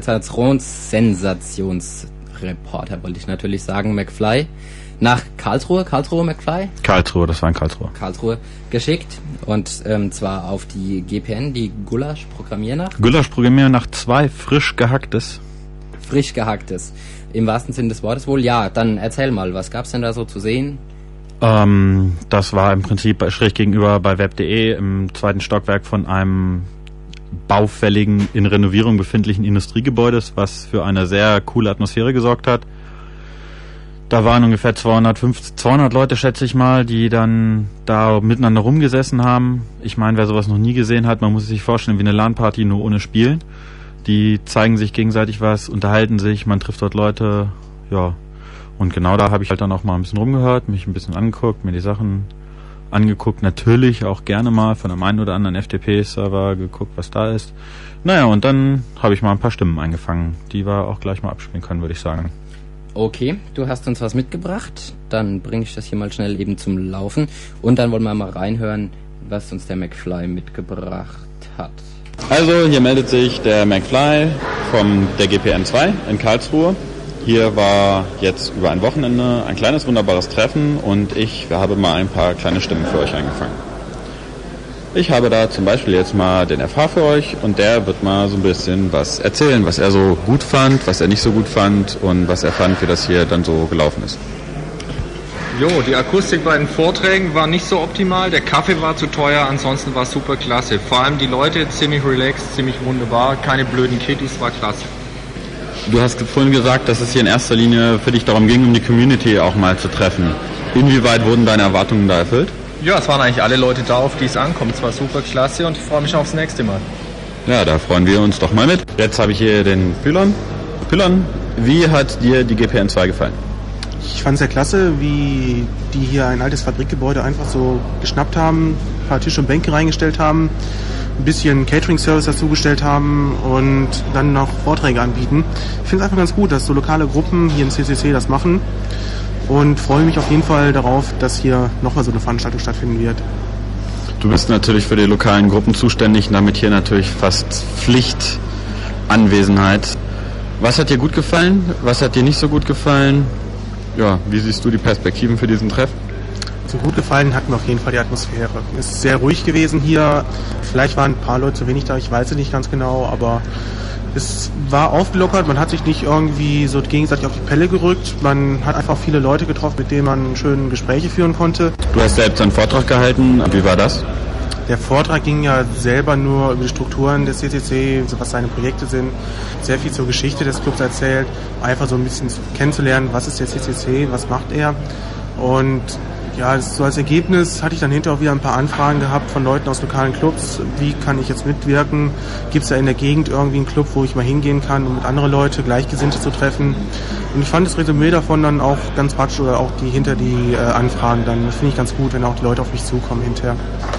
Sensationsreporter, wollte ich natürlich sagen, McFly, nach Karlsruhe, McFly? Karlsruhe, das war in Karlsruhe. Karlsruhe geschickt und zwar auf die GPN, die Gulasch-Programmiernacht. Gulasch-Programmiernacht 2, frisch gehacktes. Frisch gehacktes, im wahrsten Sinne des Wortes wohl. Ja, dann erzähl mal, was gab's denn da so zu sehen? Das war im Prinzip schräg gegenüber bei web.de im 2. Stockwerk von einem baufälligen, in Renovierung befindlichen Industriegebäudes, was für eine sehr coole Atmosphäre gesorgt hat. Da waren ungefähr 200 Leute, schätze ich mal, die dann da miteinander rumgesessen haben. Ich meine, wer sowas noch nie gesehen hat, man muss sich vorstellen wie eine LAN-Party, nur ohne Spielen. Die zeigen sich gegenseitig was, unterhalten sich, man trifft dort Leute, ja. Und genau da habe ich halt dann auch mal ein bisschen rumgehört, mich ein bisschen angeguckt, mir die Sachen angeguckt. Natürlich auch gerne mal von einem einen oder anderen FTP-Server geguckt, was da ist. Naja, und dann habe ich mal ein paar Stimmen eingefangen, die wir auch gleich mal abspielen können, würde ich sagen. Okay, du hast uns was mitgebracht. Dann bringe ich das hier mal schnell eben zum Laufen. Und dann wollen wir mal reinhören, was uns der McFly mitgebracht hat. Also, hier meldet sich der McFly von der GPN 2 in Karlsruhe. Hier war jetzt über ein Wochenende ein kleines, wunderbares Treffen und ich habe mal ein paar kleine Stimmen für euch eingefangen. Ich habe da zum Beispiel jetzt mal den FH für euch und der wird mal so ein bisschen was erzählen, was er so gut fand, was er nicht so gut fand und was er fand, wie das hier dann so gelaufen ist. Jo, die Akustik bei den Vorträgen war nicht so optimal, der Kaffee war zu teuer, ansonsten war es super klasse. Vor allem die Leute ziemlich relaxed, ziemlich wunderbar, keine blöden Kiddies, war klasse. Du hast vorhin gesagt, dass es hier in erster Linie für dich darum ging, um die Community auch mal zu treffen. Inwieweit wurden deine Erwartungen da erfüllt? Ja, es waren eigentlich alle Leute da, auf die es ankommt. Es war super klasse und ich freue mich aufs nächste Mal. Ja, da freuen wir uns doch mal mit. Jetzt habe ich hier den Pylon. Pylon, wie hat dir die GPN 2 gefallen? Ich fand es sehr klasse, wie die hier ein altes Fabrikgebäude einfach so geschnappt haben, ein paar Tische und Bänke reingestellt haben, ein bisschen Catering-Service dazugestellt haben und dann noch Vorträge anbieten. Ich finde es einfach ganz gut, dass so lokale Gruppen hier im CCC das machen und freue mich auf jeden Fall darauf, dass hier nochmal so eine Veranstaltung stattfinden wird. Du bist natürlich für die lokalen Gruppen zuständig, damit hier natürlich fast Pflichtanwesenheit. Was hat dir gut gefallen? Was hat dir nicht so gut gefallen? Ja, wie siehst du die Perspektiven für diesen Treff? So gut gefallen hat mir auf jeden Fall die Atmosphäre. Es ist sehr ruhig gewesen hier. Vielleicht waren ein paar Leute zu wenig da, ich weiß es nicht ganz genau, aber es war aufgelockert. Man hat sich nicht irgendwie so gegenseitig auf die Pelle gerückt. Man hat einfach viele Leute getroffen, mit denen man schöne Gespräche führen konnte. Du hast selbst einen Vortrag gehalten. Wie war das? Der Vortrag ging ja selber nur über die Strukturen des CCC, was seine Projekte sind, sehr viel zur Geschichte des Clubs erzählt, einfach so ein bisschen kennenzulernen, was ist der CCC, was macht er. Und ja, so als Ergebnis hatte ich dann hinterher auch wieder ein paar Anfragen gehabt von Leuten aus lokalen Clubs. Wie kann ich jetzt mitwirken? Gibt es da in der Gegend irgendwie einen Club, wo ich mal hingehen kann, um mit anderen Leuten, Gleichgesinnte zu treffen? Und ich fand das Resümee davon dann auch ganz praktisch, oder auch die Anfragen dann. Finde ich ganz gut, wenn auch die Leute auf mich zukommen hinterher.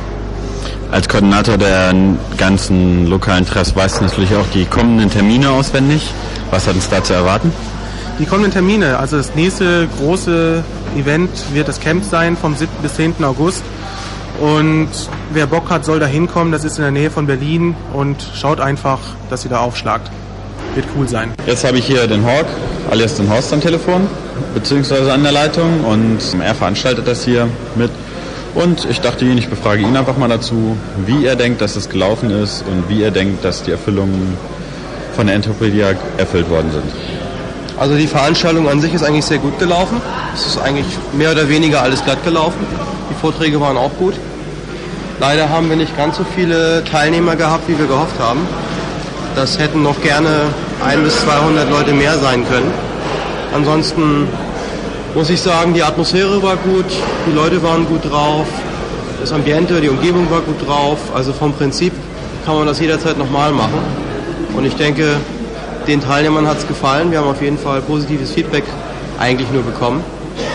Als Koordinator der ganzen lokalen Treffs weißt du natürlich auch die kommenden Termine auswendig. Was hat uns da zu erwarten? Die kommenden Termine, also das nächste große Event wird das Camp sein vom 7. bis 10. August. Und wer Bock hat, soll da hinkommen. Das ist in der Nähe von Berlin und schaut einfach, dass ihr da aufschlagt. Wird cool sein. Jetzt habe ich hier den Hawk, alias den Horst am Telefon, beziehungsweise an der Leitung, und er veranstaltet das hier mit. Und ich dachte, ich befrage ihn einfach mal dazu, wie er denkt, dass es gelaufen ist und wie er denkt, dass die Erfüllungen von der Entropedia erfüllt worden sind. Also die Veranstaltung an sich ist eigentlich sehr gut gelaufen. Es ist eigentlich mehr oder weniger alles glatt gelaufen. Die Vorträge waren auch gut. Leider haben wir nicht ganz so viele Teilnehmer gehabt, wie wir gehofft haben. Das hätten noch gerne 100 bis 200 Leute mehr sein können. Ansonsten muss ich sagen, die Atmosphäre war gut, die Leute waren gut drauf, das Ambiente, die Umgebung war gut drauf. Also vom Prinzip kann man das jederzeit nochmal machen. Und ich denke, den Teilnehmern hat es gefallen. Wir haben auf jeden Fall positives Feedback eigentlich nur bekommen.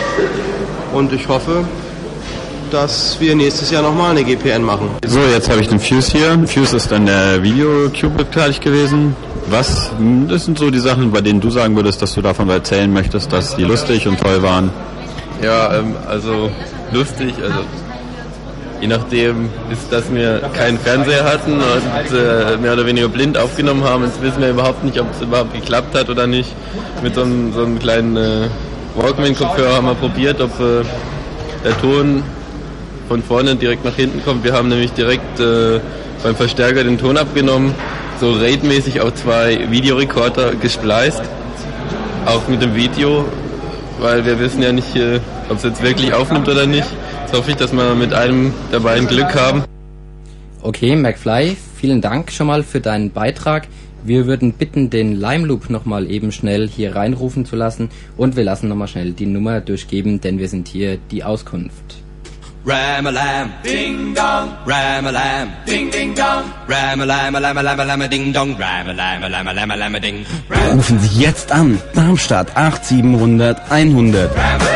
Und ich hoffe, dass wir nächstes Jahr nochmal eine GPN machen. So, jetzt habe ich den Fuse hier. Fuse ist an der Videocube beteiligt gewesen. Das sind so die Sachen, bei denen du sagen würdest, dass du davon erzählen möchtest, dass die lustig und toll waren? Ja, also lustig, also je nachdem ist, dass wir keinen Fernseher hatten und mehr oder weniger blind aufgenommen haben. Jetzt wissen wir überhaupt nicht, ob es überhaupt geklappt hat oder nicht. Mit so einem kleinen Walkman-Kopfhörer haben wir probiert, ob der Ton von vorne direkt nach hinten kommt. Wir haben nämlich direkt beim Verstärker den Ton abgenommen, so RAID-mäßig auf 2 Videorekorder gespleist, auch mit dem Video, weil wir wissen ja nicht, ob es jetzt wirklich aufnimmt oder nicht. Jetzt hoffe ich, dass wir mit einem der beiden Glück haben. Okay, McFly, vielen Dank schon mal für deinen Beitrag. Wir würden bitten, den Lime-Loop nochmal eben schnell hier reinrufen zu lassen, und wir lassen nochmal schnell die Nummer durchgeben, denn wir sind hier die Auskunft. Ram-a-lam, ding-dong, ram-a-lam, ding-ding-dong, ram-a-lam-a-lam-a-lam-a-lam-a, ding-dong, ram-a-lam-a-lam-a-lam-a-lam-a-ding. Rufen Sie jetzt an. Darmstadt 8700 100.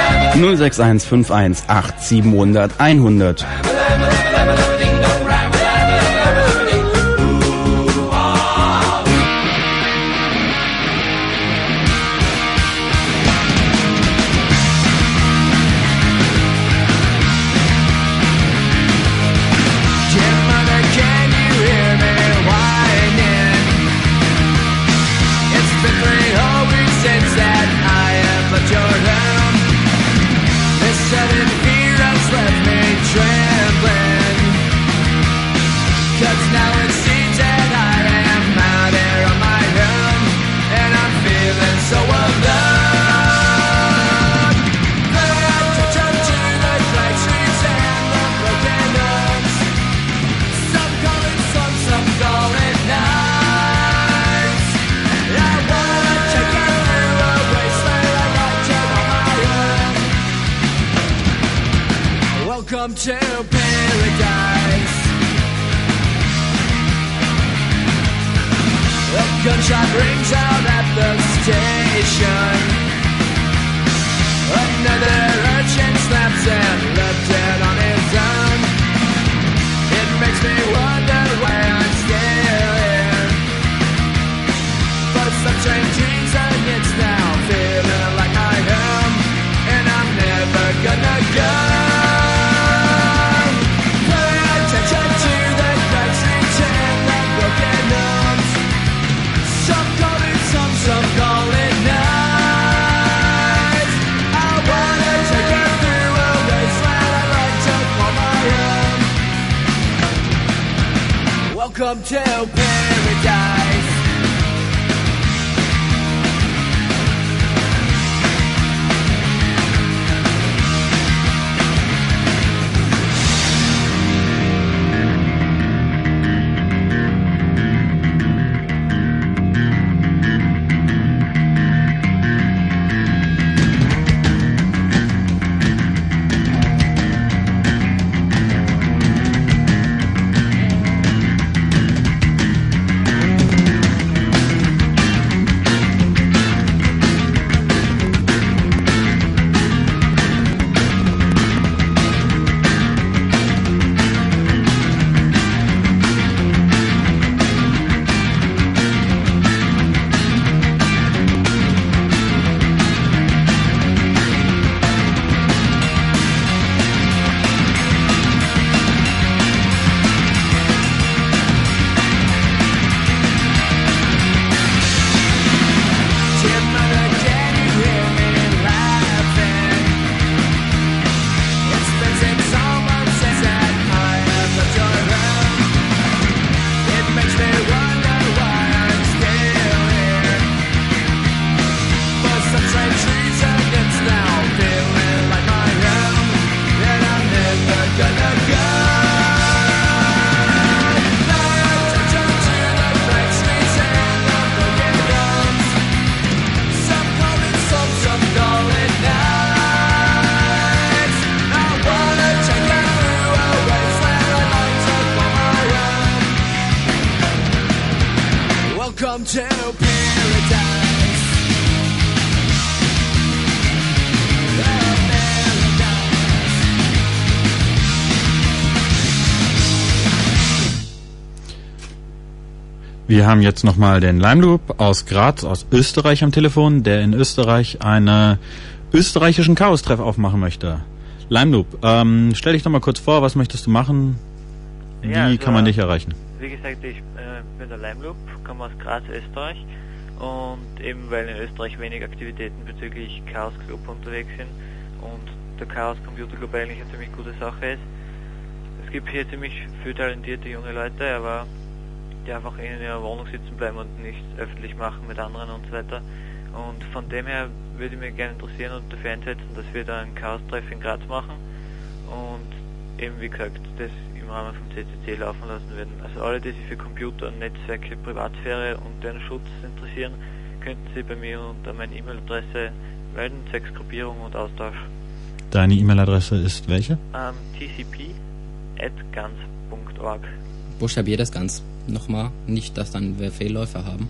06151 8700 100. Welcome to paradise. A gunshot rings out at the station. Another urchin snaps and left dead on his own. It makes me wonder why I'm still here. But some strange dreams and it's now feeling like I am, and I'm never gonna go. Some call it nice. I Welcome to paradise. Welcome to paradise. Wir haben jetzt nochmal den Lime Loop aus Graz, aus Österreich am Telefon, der in Österreich einen österreichischen Chaos-Treff aufmachen möchte. Lime Loop, stell dich doch mal kurz vor, was möchtest du machen? Wie ja, also, kann man dich erreichen? Wie gesagt, ich bin der Lime Loop, komme aus Graz, Österreich, und eben weil in Österreich wenig Aktivitäten bezüglich Chaos Club unterwegs sind und der Chaos Computer Club eigentlich eine ziemlich gute Sache ist. Es gibt hier ziemlich viele talentierte junge Leute, aber die einfach in ihrer Wohnung sitzen bleiben und nichts öffentlich machen mit anderen und so weiter. Und von dem her würde ich mich gerne interessieren und dafür einsetzen, dass wir da einen Chaos-Treff in Graz machen und eben wie gesagt, das im Rahmen vom CCC laufen lassen werden. Also alle, die sich für Computer und Netzwerke, Privatsphäre und deren Schutz interessieren, könnten sich bei mir unter meine E-Mail-Adresse melden, zwecks Gruppierung und Austausch. Deine E-Mail-Adresse ist welche? tcp@ganz.org. Buchstabier das ganz nochmal, nicht, dass dann wir Fehlläufe haben.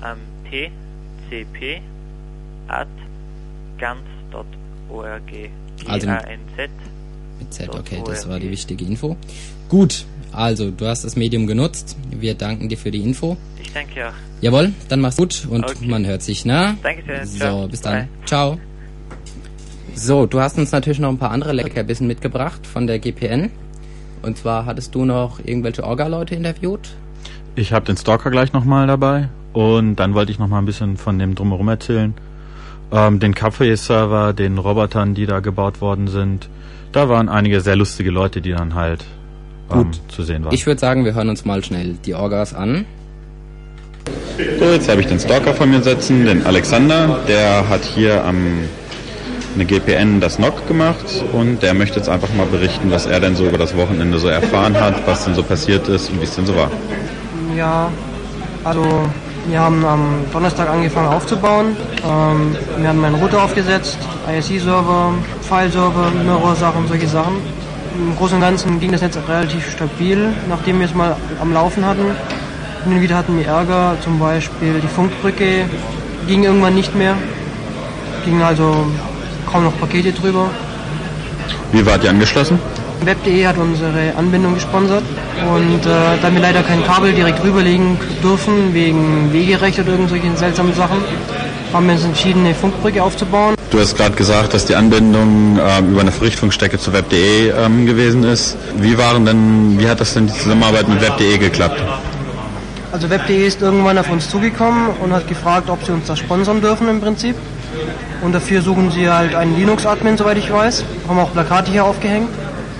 tcp@ganz.org. Also mit Z, okay, das war die wichtige Info. Gut, also du hast das Medium genutzt. Wir danken dir für die Info. Ich danke auch. Jawohl, dann mach's gut und okay. Man hört sich, ne? Danke sehr. So, bis dann. Bye. Ciao. So, du hast uns natürlich noch ein paar andere Leckerbissen mitgebracht von der GPN. Und zwar hattest du noch irgendwelche Orga-Leute interviewt? Ich habe den Stalker gleich nochmal dabei und dann wollte ich nochmal ein bisschen von dem Drumherum erzählen. Den Café-Server, den Robotern, die da gebaut worden sind. Da waren einige sehr lustige Leute, die dann halt zu sehen waren. Ich würde sagen, wir hören uns mal schnell die Orgas an. So, jetzt habe ich den Stalker vor mir sitzen, den Alexander. Der hat hier eine GPN das NOC gemacht und der möchte jetzt einfach mal berichten, was er denn so über das Wochenende so erfahren hat, was denn so passiert ist und wie es denn so war. Ja, also wir haben am Donnerstag angefangen aufzubauen. Wir haben meinen Router aufgesetzt, ISC-Server, File-Server, Mirror-Sachen, solche Sachen. Im Großen und Ganzen ging das Netz relativ stabil, nachdem wir es mal am Laufen hatten. Hin und wieder hatten wir Ärger, zum Beispiel die Funkbrücke ging irgendwann nicht mehr. Ging also kaum noch Pakete drüber. Wie wart ihr angeschlossen? Web.de hat unsere Anbindung gesponsert und da wir leider kein Kabel direkt rüberlegen dürfen, wegen Wegerecht oder irgendwelchen seltsamen Sachen, haben wir uns entschieden, eine Funkbrücke aufzubauen. Du hast gerade gesagt, dass die Anbindung über eine Richtfunkstrecke zu Web.de gewesen ist. Wie hat das denn die Zusammenarbeit mit Web.de geklappt? Also Web.de ist irgendwann auf uns zugekommen und hat gefragt, ob sie uns das sponsern dürfen im Prinzip. Und dafür suchen sie halt einen Linux-Admin, soweit ich weiß. Haben auch Plakate hier aufgehängt.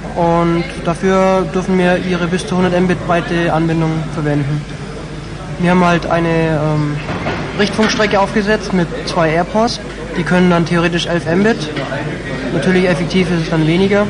und dafür dürfen wir ihre bis zu 100 Mbit breite Anbindung verwenden. Wir haben halt eine Richtfunkstrecke aufgesetzt mit 2 AirPods, die können dann theoretisch 11 Mbit. Natürlich effektiv ist es dann weniger,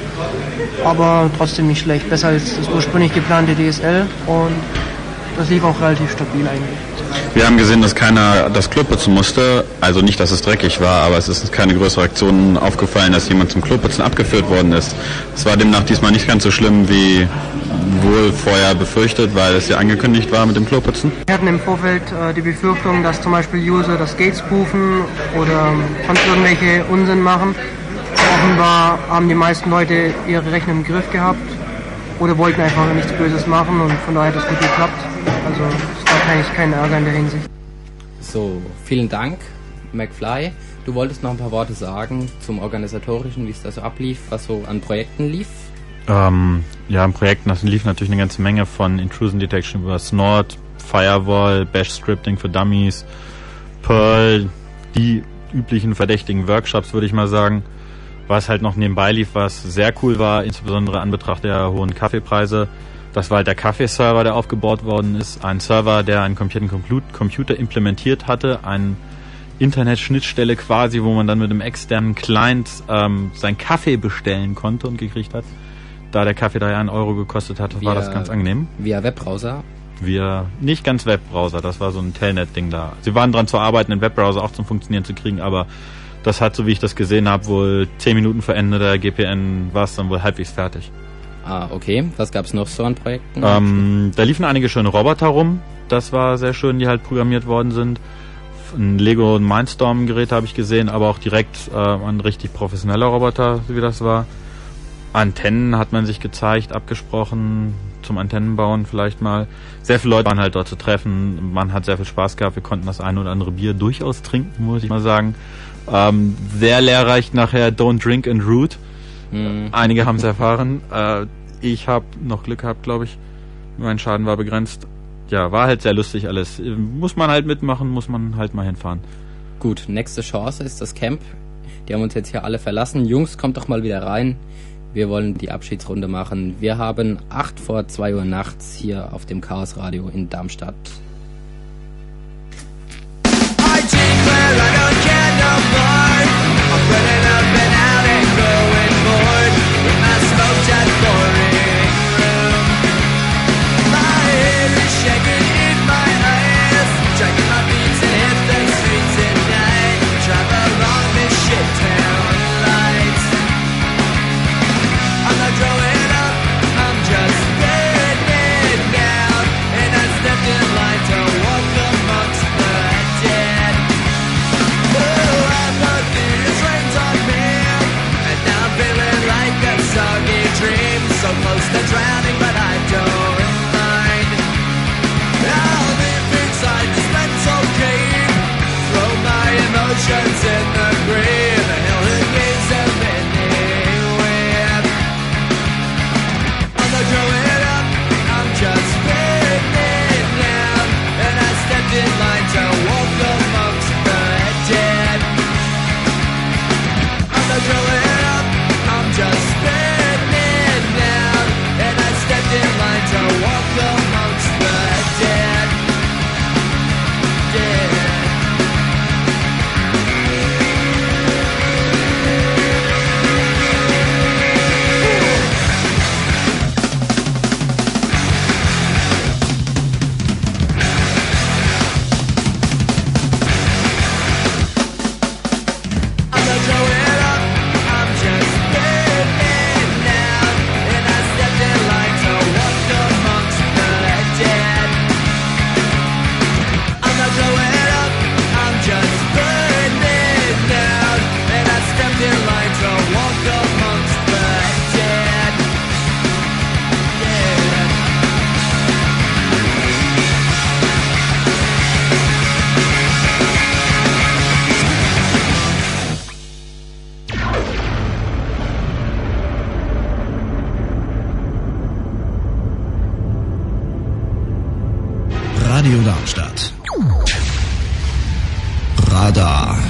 aber trotzdem nicht schlecht, besser als das ursprünglich geplante DSL und das lief auch relativ stabil eigentlich. Wir haben gesehen, dass keiner das Klo putzen musste, also nicht, dass es dreckig war, aber es ist keine größere Aktion aufgefallen, dass jemand zum Kloputzen abgeführt worden ist. Es war demnach diesmal nicht ganz so schlimm wie wohl vorher befürchtet, weil es ja angekündigt war mit dem Kloputzen. Wir hatten im Vorfeld die Befürchtung, dass zum Beispiel User das Gate spoofen oder sonst irgendwelche Unsinn machen. Offenbar haben die meisten Leute ihre Rechner im Griff gehabt oder wollten einfach nichts Böses machen und von daher hat das gut geklappt. Also es gab eigentlich keinen Ärger in der Hinsicht. So, vielen Dank, McFly. Du wolltest noch ein paar Worte sagen zum Organisatorischen, wie es da so ablief, was so an Projekten lief? Ja, an Projekten lief natürlich eine ganze Menge von Intrusion Detection über Snort, Firewall, Bash Scripting für Dummies, Perl, die üblichen verdächtigen Workshops, würde ich mal sagen. Was halt noch nebenbei lief, was sehr cool war, insbesondere an Betracht der hohen Kaffeepreise. Das war halt der Kaffeeserver, der aufgebaut worden ist. Ein Server, der einen Computer implementiert hatte, eine Internetschnittstelle quasi, wo man dann mit einem externen Client seinen Kaffee bestellen konnte und gekriegt hat. Da der Kaffee da ja 1 Euro gekostet hat, war das ganz angenehm. Via Webbrowser? Nicht ganz Webbrowser, das war so ein Telnet-Ding da. Sie waren dran zu arbeiten, den Webbrowser auch zum Funktionieren zu kriegen, aber das hat, so wie ich das gesehen habe, wohl 10 Minuten vor Ende der GPN war es dann wohl halbwegs fertig. Ah, okay. Was gab es noch so an Projekten? Da liefen einige schöne Roboter rum. Das war sehr schön, die halt programmiert worden sind. Ein Lego Mindstorm-Gerät habe ich gesehen, aber auch direkt ein richtig professioneller Roboter, wie das war. Antennen hat man sich gezeigt, abgesprochen, zum Antennenbauen vielleicht mal. Sehr viele Leute waren halt dort zu treffen. Man hat sehr viel Spaß gehabt. Wir konnten das eine oder andere Bier durchaus trinken, muss ich mal sagen. Sehr lehrreich nachher Don't Drink and Root. Einige haben es erfahren. Ich habe noch Glück gehabt, glaube ich. Mein Schaden war begrenzt. Ja, war halt sehr lustig alles. Muss man halt mitmachen, muss man halt mal hinfahren. Gut, nächste Chance ist das Camp. Die haben uns jetzt hier alle verlassen. Jungs, kommt doch mal wieder rein. Wir wollen die Abschiedsrunde machen. Wir haben 8 vor 2 Uhr nachts hier auf dem Chaos Radio in Darmstadt. I declare I don't care no more. I'm running up and out and growing bored in my smoked out boring room. My head is shaking in my eyes, dragging my feet and hit the streets at night. Travel along this shit town lights. I'm not growing up, I'm just getting down, and I stepped in line to walk amongst the dead. Oh, I thought these rains on me, and now I'm feeling like a soggy dream, so close to drowning, but I don't mind. I'll live inside this mental cave, throw my emotions in the grave, and hell who gives them anywhere. I'm not growing up, I'm just fading down, and I stepped in line to walk amongst the dead. I'm not growing up, I'm just fading down, and I stepped in line to walk amongst the dead. Dead. I'm not growing up, I'm just fading down, and I stepped in line to walk amongst the dead. I'm not growing up, I'm just fading down, and I stepped in line to walk amongst the dead. Yeah. Radio Darmstadt. Radar.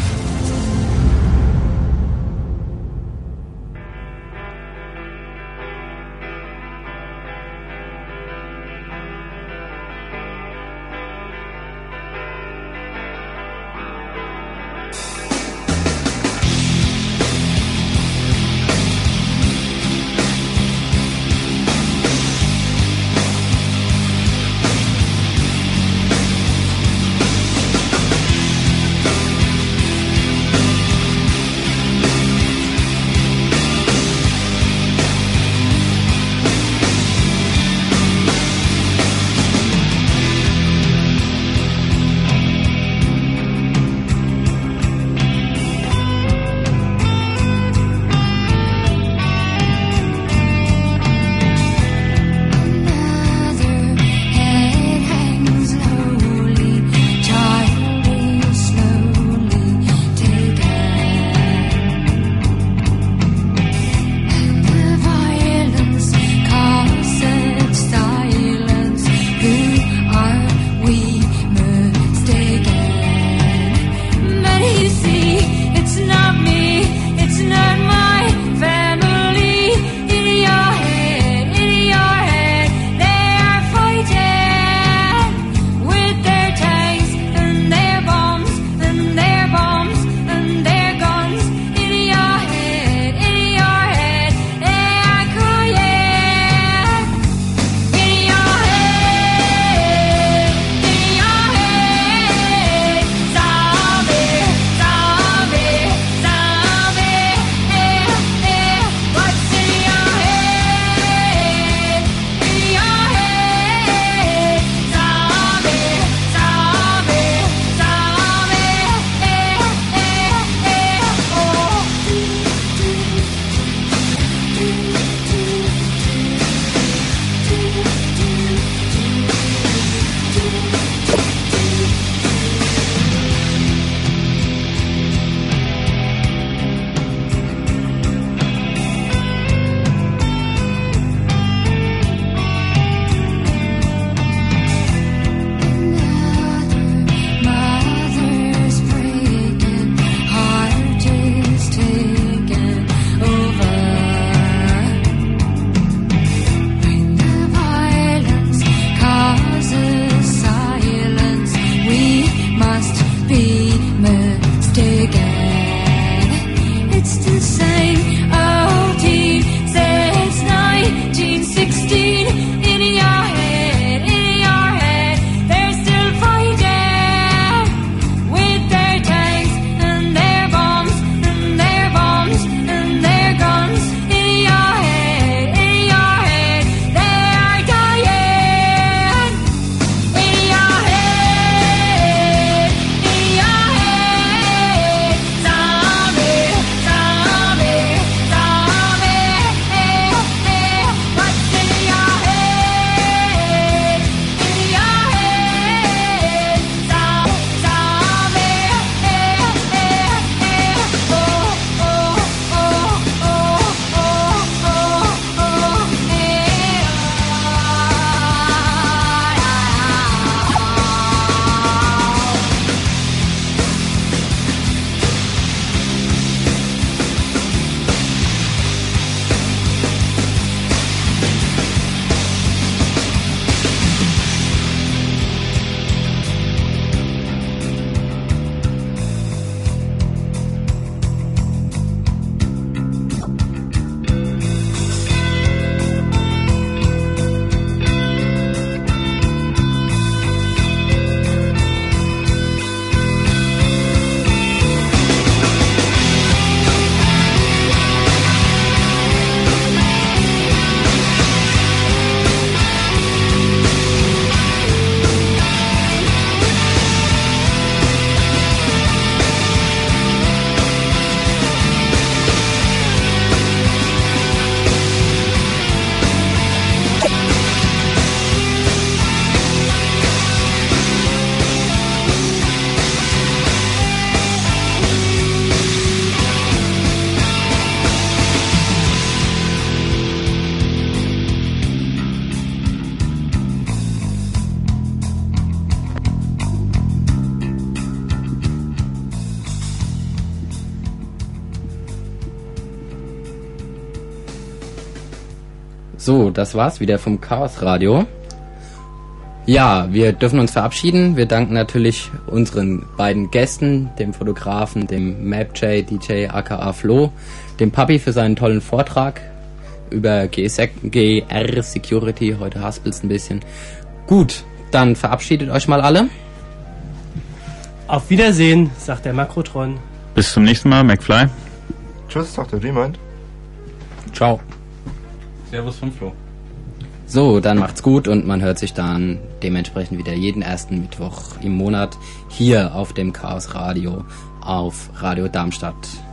So, das war's wieder vom Chaos Radio. Ja, wir dürfen uns verabschieden. Wir danken natürlich unseren beiden Gästen, dem Fotografen, dem MapJ, DJ aka Flo, dem Papi für seinen tollen Vortrag über GR Security. Heute haspelt's ein bisschen. Gut, dann verabschiedet euch mal alle. Auf Wiedersehen, sagt der Makrotron. Bis zum nächsten Mal, McFly. Tschüss, sagt der Remind. Ciao. Servus vom Flo. So, dann macht's gut und man hört sich dann dementsprechend wieder jeden ersten Mittwoch im Monat hier auf dem Chaos Radio auf Radio Darmstadt.